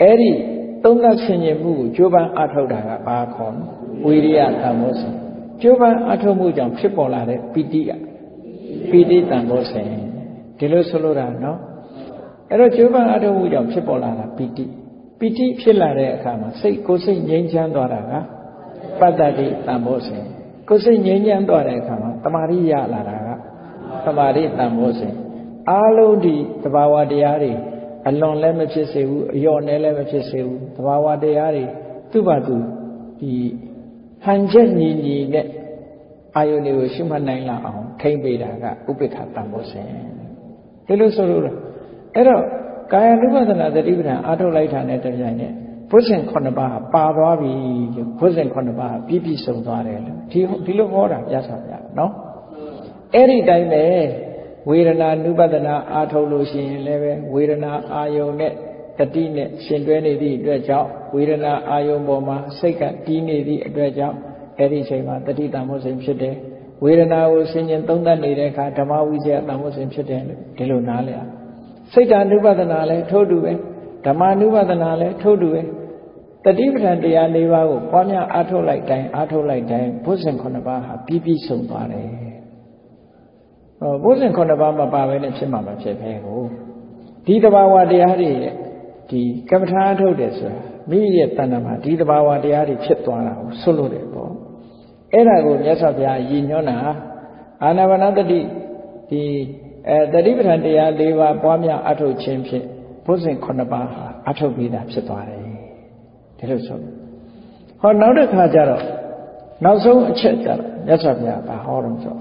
အဲ့ဒီသုံးသပ်ဆင်ခြင်မှုကိုကြိုးပမ်းအထောက်တာကဘာခေါ်လဲဝိရိယတန်ဖိုးစဉ်ကြိုးပမ်းအထောက်မှုကြောင့်ဖြစ်ပေါ်လာတဲ့ပီတိကပီတိတန်ဖိုးစဉ်ဒီလိုဆိုလိုတာနော်အဲ့တော့ကြိုးပမ်းအထောက်မှုကြောင့်ဖြစ်ပေါ်လာတာပီတိပီတိဖြစ်လာတဲ့အခါမှာစိတ်ကိုယ်စိတ်ငြိမ်းချမ်းသွားတာကပတ္တတိတန်ဖိုးစဉ်ကိုယ်စိတ်ငြိမ်းချမ်းသွားတဲ့အခါမှာတမာရိရလာတာကတမာရိတန်ဖိုးစဉ်အားလုံးဒီသဘာဝတရားတွေအလွန်လည်းမဖြစ်စေဘူးအလျော့နဲ့လည်းမဖြစ်စေဘူးသဘာဝတရားတွေသူ့ဘာသူဒီဟန်ချက်ညီညီနဲ့အာယုန်တွေကိုရှုမှတ်နိုင်လာအောင်ထိမ့်ပေးတာကဥပိ္ပခတန်ဖိုးစဉ်ဒီလိုဆိုလို့အဲ့တော့ကာယ ानु ပဒနာသတိပဋ္ဌာန်အားထုတ်လိုက်တာနဲ့တပြိုင်နက်ဘုဇင်ခုနှစ်ပါးပါသွားပြီလို့ဘုဇင်ခုနှစ်ပါးပြည့်ပြည့်စုံသွားတယ်လို့ဒီဒီလိုဟောတာပြသပြနော်အဲ့ဒီတိုင်းပဲဝေဒနာ ानु ပဒနာအားထုတ်လို့ရှိရင်လည်းပဲဝေဒနာအာယုန်နဲ့တတိနဲ့ရှင်တွဲနေသည့်အတွက်ကြောင့်ဝေဒနာအာယုန်ပေါ်မှာစိတ်ကတီးနေသည့်အတွက်ကြောင့်အဲ့ဒီအချိန်မှာတတိတံမို့စဉ်ဖြစ်တယ်ဝေဒနာကိုဆင်ញင်သုံးသပ်နေတဲ့အခါဓမ္မဝိဇ္ဇာတံမို့စဉ်ဖြစ်တယ်လို့ဒီလိုနားလည်အောင်စိတ်ဓာ ानु ပဒနာလည်းထို့တူပဲဓမ္မ ानु ပဒနာလည်းထို့တူပဲတတိပဋ္ဌာန်တရား၄ပါးကိုပွားများအားထုတ်လိုက်တိုင်းအားထုတ်လိုက်တိုင်းဘုဇင်ခုနှစ်ပါးဟာပြည့်ပြည့်စုံသွားတယ်ဟောဘုဇင်ခုနှစ်ပါးမပါဘဲနဲ့ဖြစ်မှာမဖြစ်ပဲကိုဒီတဘာဝတရားတွေရဲ့ဒီကမ္မထာထုတ်တယ်ဆိုတာမိရဲ့တဏ္ဍာမှာဒီတဘာဝတရားတွေဖြစ်သွားတာကိုဆွလို့တယ်ပေါ့အဲ့ဒါကိုမြတ်စွာဘုရားရည်ညွှန်းတာအာနာပါနတတိဒီအဲတတိပဋ္ဌာန်တရား၄ပါးပွားများအထုတ်ခြင်းဖြင့်ဘုဇင်ခုနှစ်ပါးဟာအထုတ်ပြီးတာဖြစ်သွားတယ်ဒီလိုဆိုဟောနောက်တစ်ခါကျတော့နောက်ဆုံးအချက်ကျတော့မြတ်စွာဘုရားကဟောတော့ဆို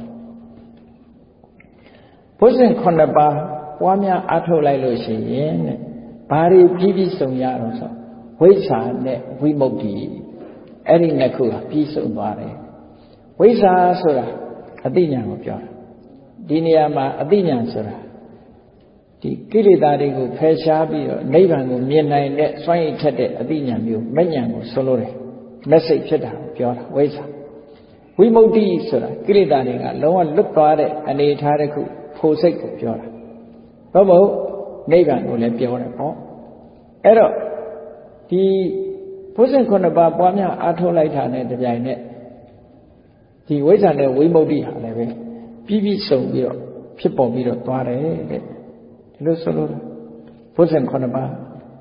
ဘုဇင်ခုနှစ်ပါးပွားများအထုတ်လိုက်လို့ရှိရင်တဲ့ဘာတွေပြီးပြီးစုံရတော့ဆိုဝိဇ္ဇာနဲ့ဝိမု ക്തി အဲ့ဒီနှစ်ခုဟာပြီးစုံသွားတယ်ဝိဇ္ဇာဆိုတာအသိဉာဏ်ကိုပြောတာဒီနေရာမှာအသိဉာဏ်ဆိုတာဒီကိလေသာတွေကိုဖယ်ရှားပြီးတော့နိဗ္ဗာန်ကိုမြင်နိုင်တဲ့စွန့်ရည်ထက်တဲ့အသိဉာဏ်မျိုးမဉဏ်ကိုဆိုလိုတယ်မက်ဆေ့ဖြစ်တာကိုပြောတာဝိဇ္ဇာဝိမု ക്തി ဆိုတာကိလေသာတွေကလုံးဝလွတ်သွားတဲ့အနေအထားတစ်ခုဖို့စိတ်ကိုပြောတာဘာမို့နိဗ္ဗာန်ကိုလည်းပြောတယ်ပေါ့အဲ့တော့ဒီဘုဇင်ခုနှစ်ပါးပွားများအားထုတ်လိုက်တာနဲ့တပြိုင်နက်ဒီဝိဇ္ဇာနဲ့ဝိမု ക്തി ဟာလည်းပဲပြီးပြီးစုံပြီးတော့ဖြစ်ပေါ်ပြီးတော့သွားတယ်တဲ့ဒီလိုဆိုလို့ဘုဇင်ခုနှစ်ပါး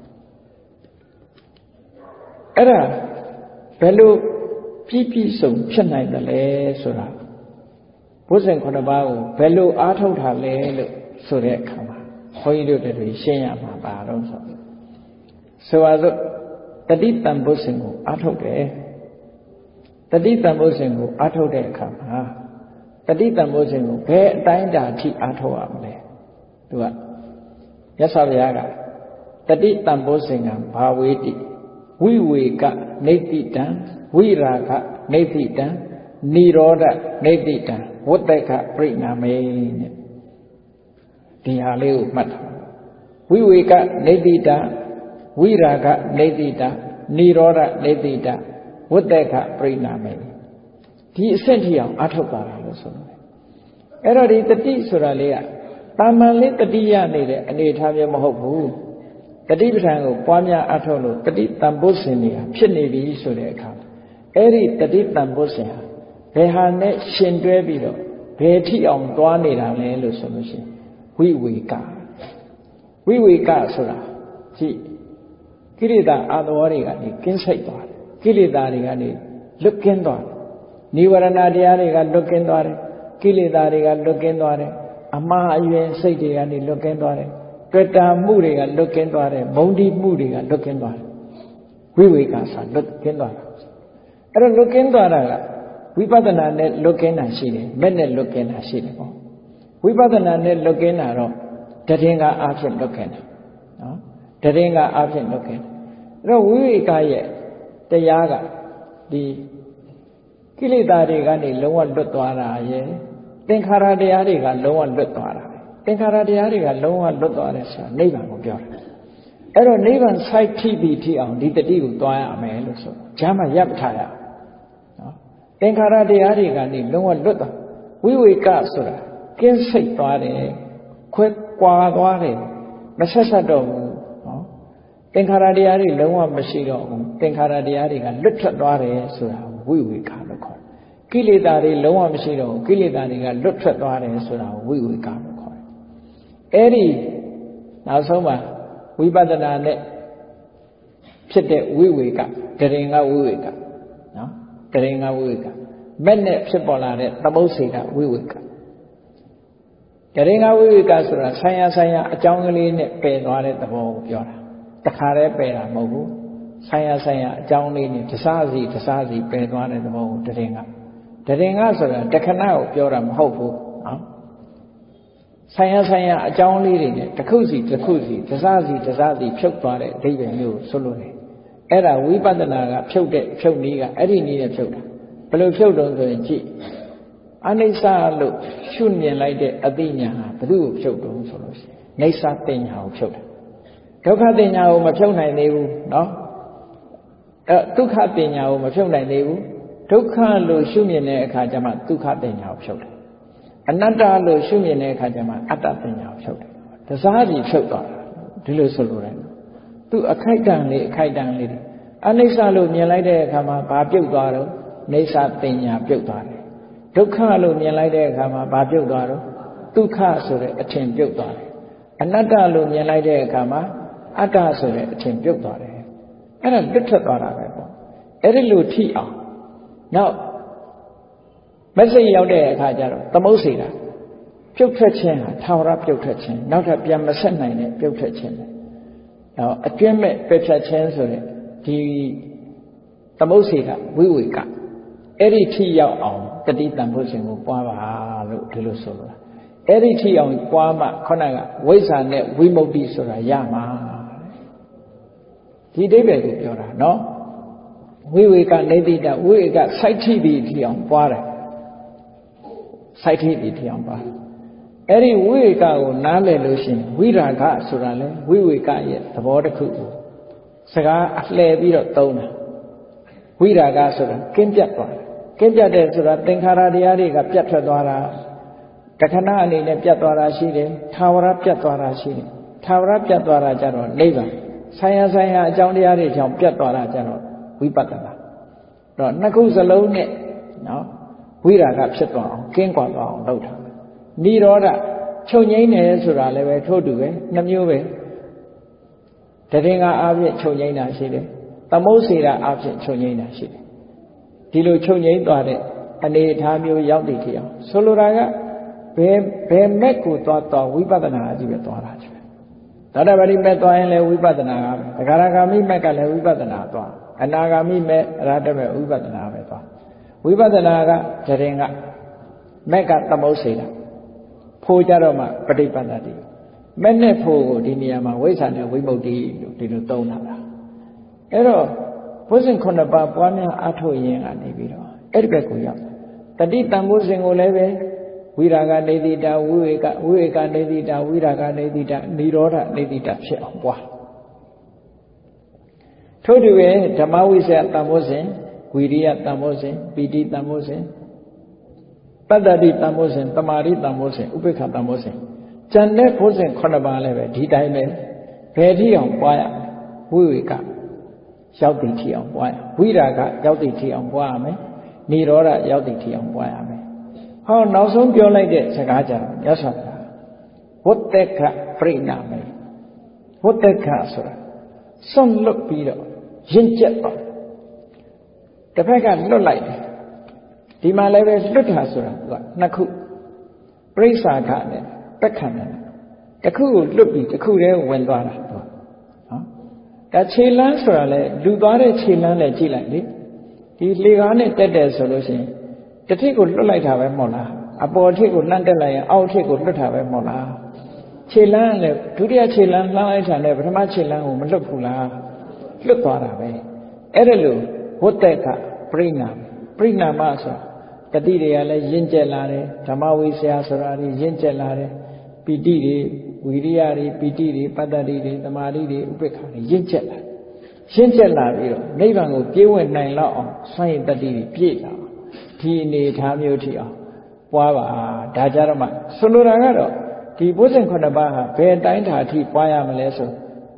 အဲ့ဒါဘယ်လိုပြီးပြီးစုံဖြစ်နိုင်တယ်လဲဆိုတာဘုဇင်ခုနှစ်ပါးကိုဘယ်လိုအားထုတ်တာလဲလို့ဆိုတဲ့အခါမှာဘုန်းကြီးတို့တွေရှင်းရမှာပါတော့ဆိုဆိုပါစို့တတိတံဘုဇင်ကိုအားထုတ်တယ်တတိတံဘုဇင်ကိုအားထုတ်တဲ့အခါမှာတတိတံဘုဇင်ကိုဘယ်အတိုင်းအတာအထိအားထုတ်ရမလဲသူကမြတ်စွာဘုရားကတတိတံဘုဇင်ကဘာဝေတိဝိဝေကနေတိတံဝိရာဂနေတိတံနိရောဓနေတိတံဝတ္တကပြိနာမေတဲ့ဒီဟာလေးကိုမှတ်ထားဝိဝေကနေတိတံဝိရာဂနေတိတံနိရောဓနေတိတံဝတ္တကပြိနာမေဒီအဆင့်ထိအောင်အားထုတ်ပါလားလို့ဆိုတယ်အဲ့တော့ဒီတတိဆိုတာလေးကတာမန်လေးတတိယနေတဲ့အနေအထားမျိုးမဟုတ်ဘူးတတိပဋ္ဌာန်ကိုပွားများအားထုတ်လို့တတိတံဘုဇင်တွေဟာဖြစ်နေပြီဆိုတဲ့အခါအဲ့ဒီတတိတံဘုဇင်ဟာဘယ်ဟာနဲ့ရှင်တွဲပြီးတော့ဘယ်ထိအောင်သွားနေတာလဲလို့ဆိုလို့ရှိရင်ဝိဝေကဝိဝေကဆိုတာကြည့်ကိလေသာအာသဝတွေကနေကင်းစိတ်သွားတယ်ကိလေသာတွေကနေလွတ်ကင်းသွားတယ်နိဝရဏတရားတွေကလွတ်ကင်းသွားတယ်ကိလေသာတွေကလွတ်ကင်းသွားတယ်အမှားအယွင်းစိတ်တွေကနေလွတ်ကင်းသွားတယ်တွေ့တာမှုတွေကလွတ်ကင်းသွားတယ်မုန်းတိမှုတွေကလွတ်ကင်းသွားတယ်ဝိဝေကဆိုလွတ်ကင်းသွားတာအဲ့တော့လွတ်ကင်းသွားတာကဝိပဿနာနဲ့လွတ်ကင်းတာရှိတယ်မဲ့နဲ့လွတ်ကင်းတာရှိတယ်ပေါ့ဝိပဿနာနဲ့လွတ်ကင်းတာတော့တည်င်းကအားဖြင့်လွတ်ကင်းတယ်နော်တည်င်းကအားဖြင့်လွတ်ကင်းတယ်အဲ့တော့ဝိဝေကရဲ့တရားကဒီကိလေသာတွေကနေလုံးဝလွတ်သွားတာရဲ့သင်္ခါရတရားတွေကလုံးဝလွတ်သွားတာသင်္ခါရတရားတွေကလုံးဝလွတ်သွားတယ်ဆိုတာနိဗ္ဗာန်ကိုပြောတာအဲ့တော့နိဗ္ဗာန်စိုက်ထိပြီးထိအောင်ဒီတတိကိုသွားရမယ်လို့ဆိုဂျာမရပ်ထားရနော်သင်္ခါရတရားတွေကနေလုံးဝလွတ်သွားဝိဝေကဆိုတာကင်းစိတ်သွားတယ်ခွဲကွာသွားတယ်မဆက်ဆက်တော့ဘူးနော်သင်္ခါရတရားတွေလုံးဝမရှိတော့ဘူးသင်္ခါရတရားတွေကလွတ်ထွက်သွားတယ်ဆိုတာဝိဝေကလို့ခေါ်တယ်ကိလေသာတွေလုံးဝမရှိတော့ဘူးကိလေသာတွေကလွတ်ထွက်သွားတယ်ဆိုတာဝိဝေကလို့ခေါ်တယ်အဲ့ဒီနောက်ဆုံးမှာဝိပဿနာနဲ့ဖြစ်တဲ့ဝိဝေကတရင်ကဝိဝေကနော်တရင်ကဝိဝေကမဲ့နဲ့ဖြစ်ပေါ်လာတဲ့သမုတ်စေကဝိဝေကတရင်ကဝိဝေကဆိုတာဆိုင်ရာဆိုင်ရာအကြောင်းကလေးနဲ့ပယ်သွားတဲ့သဘောကိုပြောတာတခါတည်းပယ်တာမဟုတ်ဘူးဆိုင်ရာဆိုင်ရာအကြောင်းလေးနဲ့တစားစီတစားစီပယ်သွားတဲ့သဘောကိုတရင်ကတရင်ကဆိုတာတခဏကိုပြောတာမဟုတ်ဘူးနော်ဆိုင်ရာဆိုင်ရာအကြောင်းလေးတွေနဲ့တစ်ခုစီတစ်ခုစီတစားစီတစားစီဖြုတ်သွားတဲ့အဓိပ္ပာယ်မျိုးကိုဆိုလို့တယ်အဲ့ဒါဝိပဿနာကဖြုတ်တဲ့ဖြုတ်နည်းကအဲ့ဒီနည်းနဲ့ဖြုတ်တာဘယ်လိုဖြုတ်တော့ဆိုရင်ကြည့်အနိစ္စလို့ရှုမြင်လိုက်တဲ့အသိဉာဏ်ဟာဘယ်သူ့ကိုဖြုတ်တော့ဆိုလို့ရှိရင်နေသတင်ညာကိုဖြုတ်တယ်ဒုက္ခတင်ညာကိုမဖြုတ်နိုင်သေးဘူးနော်အဲဒုက္ခတင်ညာကိုမဖြုတ်နိုင်သေးဘူးဒုက္ခလို့ရှုမြင်တဲ့အခါကျမှဒုက္ခတင်ညာကိုဖြုတ်တယ်အနတ္တလို့ရှုမြင်တဲ့အခါကျမှအတ္တတင်ညာကိုဖြုတ်တယ်တစားစီဖြုတ်သွားတာဒီလိုဆိုလိုတယ်သူအခိုက်တန်လေးအခိုက်တန်လေးအနိစ္စလို့မြင်လိုက်တဲ့အခါမှာဘာပြုတ်သွားတော့နေသတင်ညာပြုတ်သွားတယ်ဒုက္ခလို့မြင်လိုက်တဲ့အခါမှာဘာပြုတ်သွားတော့ဒုက္ခဆိုတဲ့အထင်ပြုတ်သွားတယ်အနတ္တလို့မြင်လိုက်တဲ့အခါမှာအတ္တဆိုတဲ့အထင်ပြုတ်သွားတယ်အဲ့ဒါလွတ်ထွက်သွားတာပဲပေါ့အဲ့ဒီလိုထိအောင်နောက်မစိတ်ရောက်တဲ့အခါကျတော့သမုတ်စေတာပြုတ်ထွက်ခြင်းဟာထာဝရပြုတ်ထွက်ခြင်းနောက်ထပ်ပြန်မဆက်နိုင်တဲ့ပြုတ်ထွက်ခြင်းပဲနောက်အကျွင့်မဲ့ပယ်ဖြတ်ခြင်းဆိုတဲ့ဒီသမုတ်စေကဝိဝေကအဲ့ဒီထိရောက်အောင်တတိတန်ဖို့ရှင်ကိုပွားပါလို့ဒီလိုဆိုလိုတာအဲ့ဒီထိအောင်ပွားမှခေါင်းကဝိဇ္ဇာနဲ့ဝိမု ക്തി ဆိုတာရမှာဒီအဓိပ္ပာယ်ကိုပြောတာနော်ဝိဝေကနေတိတဝိဝေကစိုက်ထိပြီးထိအောင်ပွားတယ်စိုက်ထိပြီးထိအောင်ပွားအဲ့ဒီဝိဝေကကိုနားလည်လို့ရှိရင်ဝိရာဂဆိုတာလဲဝိဝေကရဲ့သဘောတစ်ခုကိုစကားအလှည့်ပြီးတော့သုံးတာဝိရာဂဆိုတာကင်းပြတ်သွားတယ်ကင်းပြတ်တယ်ဆိုတာသင်္ခါရတရားတွေကပြတ်ထွက်သွားတာတခဏအနေနဲ့ပြတ်သွားတာရှိတယ်ထာဝရပြတ်သွားတာရှိတယ်ထာဝရပြတ်သွားတာကြတော့နိဗ္ဗာန်ဆိုင်ရာဆိုင်ရာအကြောင်းတရားတွေကြောင့်ပြတ်သွားတာကြတော့ဝိပဿနာတော့နှစ်ခုစလုံးနဲ့နော်ဝိရာဂဖြစ်သွားအောင်ကင်းကွာသွားအောင်လုပ်တာနိရောဓချုပ်ငိမ့်တယ်ဆိုတာလည်းပဲထို့တူပဲနှမျိုးပဲတရင်ကအားဖြင့်ချုပ်ငိမ့်တာရှိတယ်သမုတ်စေတာအားဖြင့်ချုပ်ငိမ့်တာရှိတယ်ဒီလိုချုပ်ငိမ့်သွားတဲ့အနေအထားမျိုးရောက်တည်ဖြစ်အောင်ဆိုလိုတာကဘယ်ဘယ်မဲ့ကိုသွားသွားဝိပဿနာအကြည့်ပဲသွားတာchứသောတာပတိမဲ့သွားရင်လည်းဝိပဿနာပဲသဂရဂါမိမဲ့ကလည်းဝိပဿနာသွားအနာဂါမိမဲ့အရဟတမဲ့ဝိပဿနာပဲသွားဝိပဿနာကတရင်ကမဲ့ကသမုတ်စေတာဖို့ကြတော့မှပဋိပန္နတိမဲ့နဲ့ဖို့ကိုဒီနေရာမှာဝိဇ္ဇာနဲ့ဝိမု ക്തി လို့ဒီလိုသုံးတာအဲ့တော့ဘုဇင်ခုနှစ်ပါးပွားများအထုတ်ရင်ကနေပြီးတော့အဲ့ဒီဘက်ကိုရောက်တတိတံဘုဇင်ကိုလည်းပဲဝိရာဂနေတိတာဝိဝေကဝိဝေကနေတိတာဝိရာဂနေတိတာនិရောဓနေတိတာဖြစ်အောင်ပွားထို့တူပဲဓမ္မဝိဇ္ဇာတံဘုဇင်ဝိရိယတံဘုဇင်ပီတိတံဘုဇင်ပတ္တတိတံဘုဇင်တမာရိတံဘုဇင်ဥပိ္ပခတံဘုဇင်ကျန်တဲ့ဘုဇင်ခုနှစ်ပါးလည်းပဲဒီတိုင်းပဲဘယ်ထိအောင်ပွားရဝိဝေကရောက်တည်ထီအောင်ပွားရဝိရာဂရောက်တည်ထီအောင်ပွားရမယ်និရောဓရောက်တည်ထီအောင်ပွားရမယ်ဟောနောက်ဆုံးပြောလိုက်တဲ့စကားကြတော့မြတ်စွာဘုရားဝတ္တကပြိဏမေဝတ္တကဆိုတာစွန့်လွတ်ပြီးတော့ရင့်ကျက်သွားတစ်ဖက်ကလွတ်လိုက်တယ်ဒီမှာလည်းပဲလွတ်တာဆိုတာကနှစ်ခုပြိစ္ဆာခနဲ့ပက္ခဏနဲ့တစ်ခုကိုလွတ်ပြီးတစ်ခုတည်းဝင်သွားတာနော်ဒါခြေလမ်းဆိုတာလေလူသွားတဲ့ခြေလမ်းလည်းကြည့်လိုက်လေဒီလေကားနဲ့တက်တယ်ဆိုလို့ရှိရင်တစ်ထစ်ကိုလွတ်လိုက်တာပဲမဟုတ်လားအပေါ်ထစ်ကိုလှမ်းတက်လိုက်ရင်အောက်ထစ်ကိုလွတ်တာပဲမဟုတ်လားခြေလမ်းလည်းဒုတိယခြေလမ်းလှမ်းလိုက်တာနဲ့ပထမခြေလမ်းကိုမလွတ်ဘူးလားလွတ်သွားတာပဲအဲ့ဒါလို့ဝတ္တကပြိဏပြိဏမဆိုတာတတိတွေကလည်းရင့်ကျက်လာတယ်ဓမ္မဝိဆရာဆိုတာတွေရင့်ကျက်လာတယ်ပီတိတွေဝိရိယတွေပီတိတွေပတ္တတိတွေသမာဓိတွေဥပေက္ခတွေရင့်ကျက်လာရင့်ကျက်လာပြီးတော့နိဗ္ဗာန်ကိုပြေးဝင်နိုင်လောက်အောင်စွန့်ရည်တတိတွေပြည့်လာဒီအနေထားမျိုးထိအောင်ပွားပါဒါကြတော့မှဆိုလိုတာကတော့ဒီဘုဇင်ခုနှစ်ပါးဟာဘယ်တိုင်းတာအထိပွားရမလဲဆို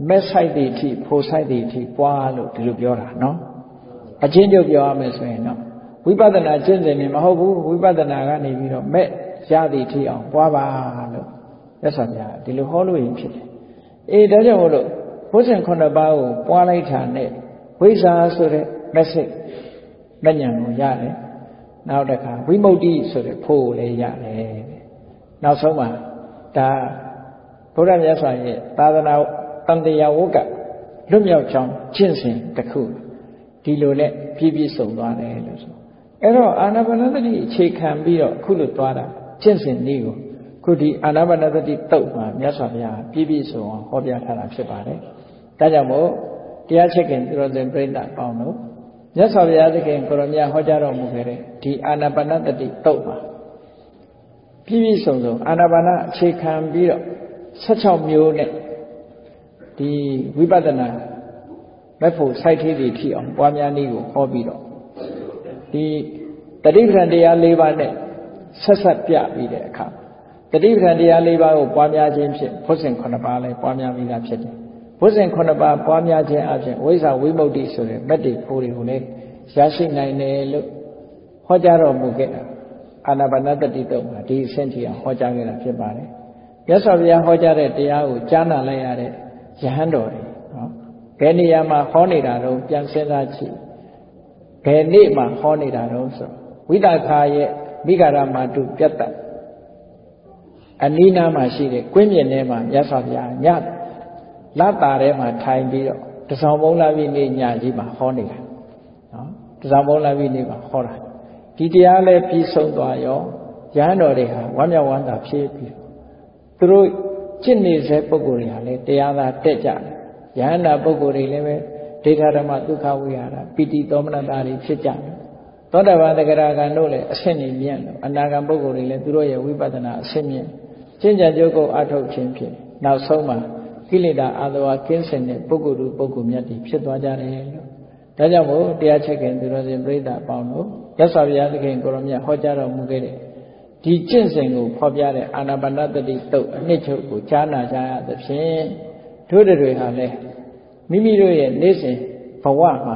မဲ့ဆိုင်သည့်အထိဖိုးဆိုင်သည့်အထိပွားလို့ဒီလိုပြောတာနော်အချင်းချုပ်ပြောရမယ်ဆိုရင်တော့ဝိပဿနာကျင့်စဉ်နေမဟုတ်ဘူးဝိပဿနာကနေပြီးတော့မဲ့ရသည့်အထိအောင်ပွားပါလို့မြတ်စွာဘုရားဒီလိုဟောလို့ရင်ဖြစ်တယ်အေးဒါကြောင့်မို့လို့ဘုဇင်ခုနှစ်ပါးကိုပွားလိုက်တာနဲ့ဝိဇ္ဇာဆိုတဲ့ message မဉ္ဇဉ်ကိုရတယ်နောက်တစ်ခါဝိမု ക്തി ဆိုတဲ့ဖို့ကိုလည်းရတယ်နောက်ဆုံးမှာဒါဘုရားမြတ်စွာရဲ့သာသနာတန်တရားဝတ်ကလွတ်မြောက်ကြောင်းကျင့်စဉ်တစ်ခုဒီလိုနဲ့ပြည့်ပြည့်စုံသွားတယ်လို့ဆိုအဲ့တော့အာနာပါနသတိအခြေခံပြီးတော့အခုလိုသွားတာကျင့်စဉ်နည်းကိုခုဒီအာနာပါနသတိတုတ်မှာမြတ်စွာဘုရားပြည့်ပြည့်စုံအောင်ဟောပြထားတာဖြစ်ပါတယ်ဒါကြောင့်မို့တရားချစ်ခင်သူတော်စင်ပြိဋ္ဌာပေါင်းတို့မြတ်စွာဘုရားသခင်ကိုရောမြတ်ဟောကြားတော်မူခဲ့တဲ့ဒီအာနာပါနသတိတုတ်မှာပြည့်ပြည့်စုံစုံအာနာပါနအခြေခံပြီးတော့สิบหกမျိုးနဲ့ဒီဝိပဿနာမဲ့ဖို့စိုက်ထီးတွေထိအောင်ပွားများနည်းကိုဟောပြီးတော့ဒီတတိပဌာန်တရား၄ပါးနဲ့ဆက်ဆက်ပြပြီးတဲ့အခါတတိပဌာန်တရား၄ပါးကိုပွားများခြင်းဖြင့်ဘုဇင်ခုနှစ်ပါးလည်းပွားများပြီးသားဖြစ်တယ်ဘုဇင်ခုနှစ်ပါးပွားများခြင်းအပြင်ဝိဇ္ဇာဝိမု ക്തി ဆိုတဲ့မက်တိဖို့တွေကိုလည်းရရှိနိုင်တယ်လို့ဟောကြားတော်မူခဲ့တာအာနာပါနသတိတုတ်မှာဒီအဆင့်ထိအောင်ဟောကြားခဲ့တာဖြစ်ပါတယ်မြတ်စွာဘုရားဟောကြားတဲ့တရားကိုကြားနာလိုက်ရတဲ့ယဟန်တော်တွေနော်ဘယ်နေရာမှာဟောနေတာတော့ပြန်စဉ်းစားကြည့်ဘယ်နေ့မှာဟောနေတာတော့ဆိုဝိသခာရဲ့မိဂရမတုပြတ်တတ်အနိနာမှာရှိတဲ့ကွင်းပြင်ထဲမှာမြတ်စွာဘုရားညလတာထဲမှာထိုင်ပြီးတော့တဆောင်မုံလာပြီနေ့ညကြီးမှာဟောနေတာနော်တဆောင်မုံလာပြီနေ့မှာဟောတာဒီတရားလည်းပြီးဆုံးသွားရောယဟန်တော်တွေဟာဝမ်းမြောက်ဝမ်းသာဖြစ်ပြီးသူတို့ကျင့်နေစေပုဂ္ဂိုလ်တွေဟာလည်းတရားသာတက်ကြတယ်ယဟန္တာပုဂ္ဂိုလ်တွေလည်းပဲဒိဋ္ဌဓမ္မဒုက္ခဝိဟာရပိတိသောမနတာတွေဖြစ်ကြတယ်သောတာပန်တဂရဂံတို့လည်းအဆင့်ကြီးမြင့်လို့အနာဂံပုဂ္ဂိုလ်တွေလည်းသူတို့ရဲ့ဝိပဿနာအဆင့်မြင့်ကျင့်ကြံကြိုးကိုအထုတ်ခြင်းဖြင့်နောက်ဆုံးမှာကိလေသာအာသဝကင်းစင်တဲ့ပုဂ္ဂိုလ်တို့ပုဂ္ဂိုလ်မြတ်တွေဖြစ်သွားကြတယ်လို့ဒါကြောင့်မို့တရားချက်ခင်သူတော်စင်ပြိဋ္ဌာအပေါင်းတို့ရသော်ဘုရားသခင်ကိုရောမြတ်ဟောကြားတော်မူခဲ့တဲ့ဒီကျင့်စဉ်ကိုဖော်ပြတဲ့အာနာပါနသတိတုတ်အနှစ်ချုပ်ကိုကြားနာကြရသဖြင့်တို့တွေဟာလည်းမိမိတို့ရဲ့နေ့စဉ်ဘဝမှာ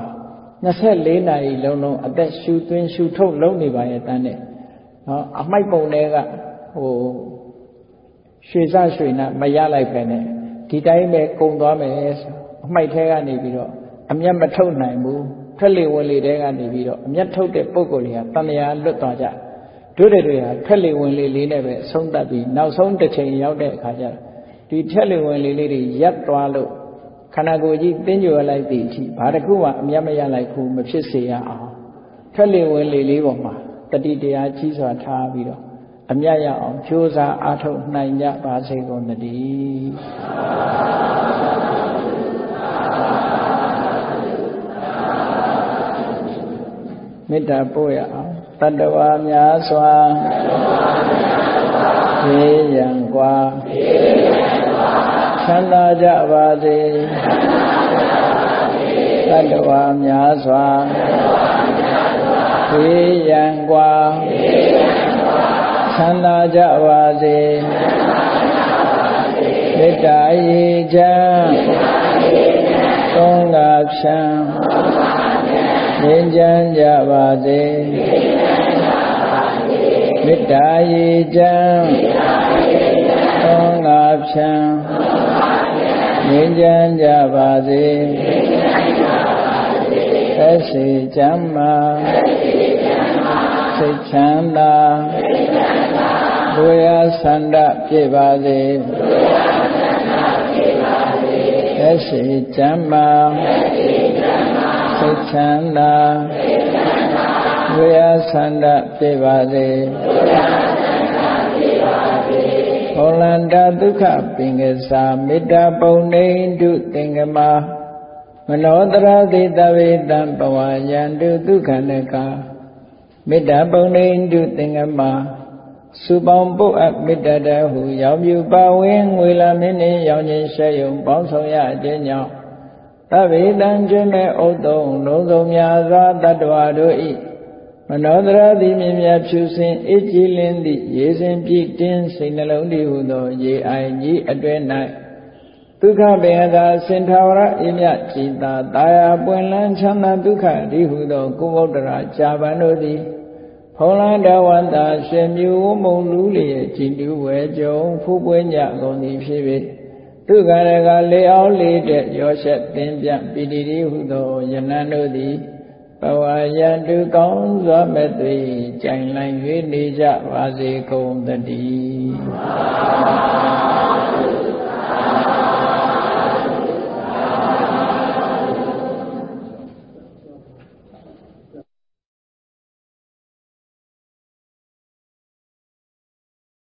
24နာရီလုံးလုံးအသက်ရှူသွင်းရှူထုတ်လုံးနေပါရဲ့တန်းနဲ့နော်အမိုက်ပုံတွေကဟိုရွှေစရွှေနာမရလိုက်ပဲနဲ့ဒီတိုင်းပဲကုံသွားမယ်အမိုက်ထဲကနေပြီးတော့အမျက်မထုတ်နိုင်ဘူးထက်လေဝင်လေတဲကနေပြီးတော့အမျက်ထုတ်တဲ့ပုံကိုယ်တွေကတဏှာလွတ်သွားကြတို့တွေဟာထက်လေဝင်လေလေးနဲ့ပဲအဆုံးသတ်ပြီးနောက်ဆုံးတစ်ချိန်ရောက်တဲ့အခါကျဒီထက်လေဝင်လေလေးတွေရပ်သွားလို့ခန္ဓာကိုယ်ကြီးတင်းကြွလိုက်သည့်အထိဘာတစ်ခုမှအမျက်မရလိုက်ဘူးမဖြစ်စေရအောင်ထက်လေဝင်လေလေးပေါ်မှာတတိတရားကြီးစွာထားပြီးတော့အမျက်ရအောင်ကြိုးစားအားထုတ်နိုင်ကြပါစေကုန်သတည်းမေတ္တာပို့ရအောင်တတ္တဝါများစွာဘေးရန်กว่าချမ်းသာကြပါစေတတ္တဝါများစွာဘေးရန်กว่าချမ်းသာကြပါစေမေတ္တာရေချမ်းသုံးငါဖြံငြိမ်းချမ်းကြပါစေမေတ္တာရေချမ်းသုံးငါဖြံငြိမ်းချမ်းကြပါစေသက်ရှိချမ်းသာစိတ်ချမ်းသာဒုရဆန္ဒပြည့်ပါစေသက်ရှိချမ်းသာစိတ်ချမ်းသာဒုရဆန္ဒပြည့်ပါစေဘောလန္တဒုက္ခပင်ကစားမေတ္တာပုံနေတုသင်္ကမမနောတရတိတဝေတံပဝါယန္တုဒုက္ခနကမေတ္တာပုံနေတုသင်္ကမစုပေါင်းပုတ်အပ်မေတ္တာတဟုရောင်ပြူပါဝင်ငွေလာမင်းနှင့်ရောင်ခြင်းရှဲယုံပေါင်းဆောင်ရခြင်းကြောင့်သဗ္ဗေတံကျွမ်းမဲ့ဥဒ္ဒုံလုံးစုံများစွာတတ္တဝါတို့ဤမနောတရတိမြင်မြတ်ဖြူစင်အေးကြည်လင်းသည့်ရေစင်ပြည့်တင်းစိတ်နှလုံးတည်ဟုသောရေအိုင်ကြီးအတွဲ၌သူဒုက္ခဘေယတာစင်ထာဝရအမြကြည်သာတာယာပွင့်လန်းချမ်းသာဒုက္ခဒီဟုသောကုဗုဒ္ဓရာကြာပန်တို့သည်ဖုံးလန်းတဝန္တာရှင်မြူဝမုံလူလျက်ကြည်တူဝဲကြုံဖူးပွင့်ကြကုန်သည်ဖြစ်၍ဒုက္ခရကလေအောင်လေးတဲ့ရောရှက်သင်ပြပိတိတိဟုသောယနံတို့သည်ဘဝယံတုကောင်းစွာမဲ့သွေကြိုင်လိုက်၍နေကြပါစေကုန်သတည်း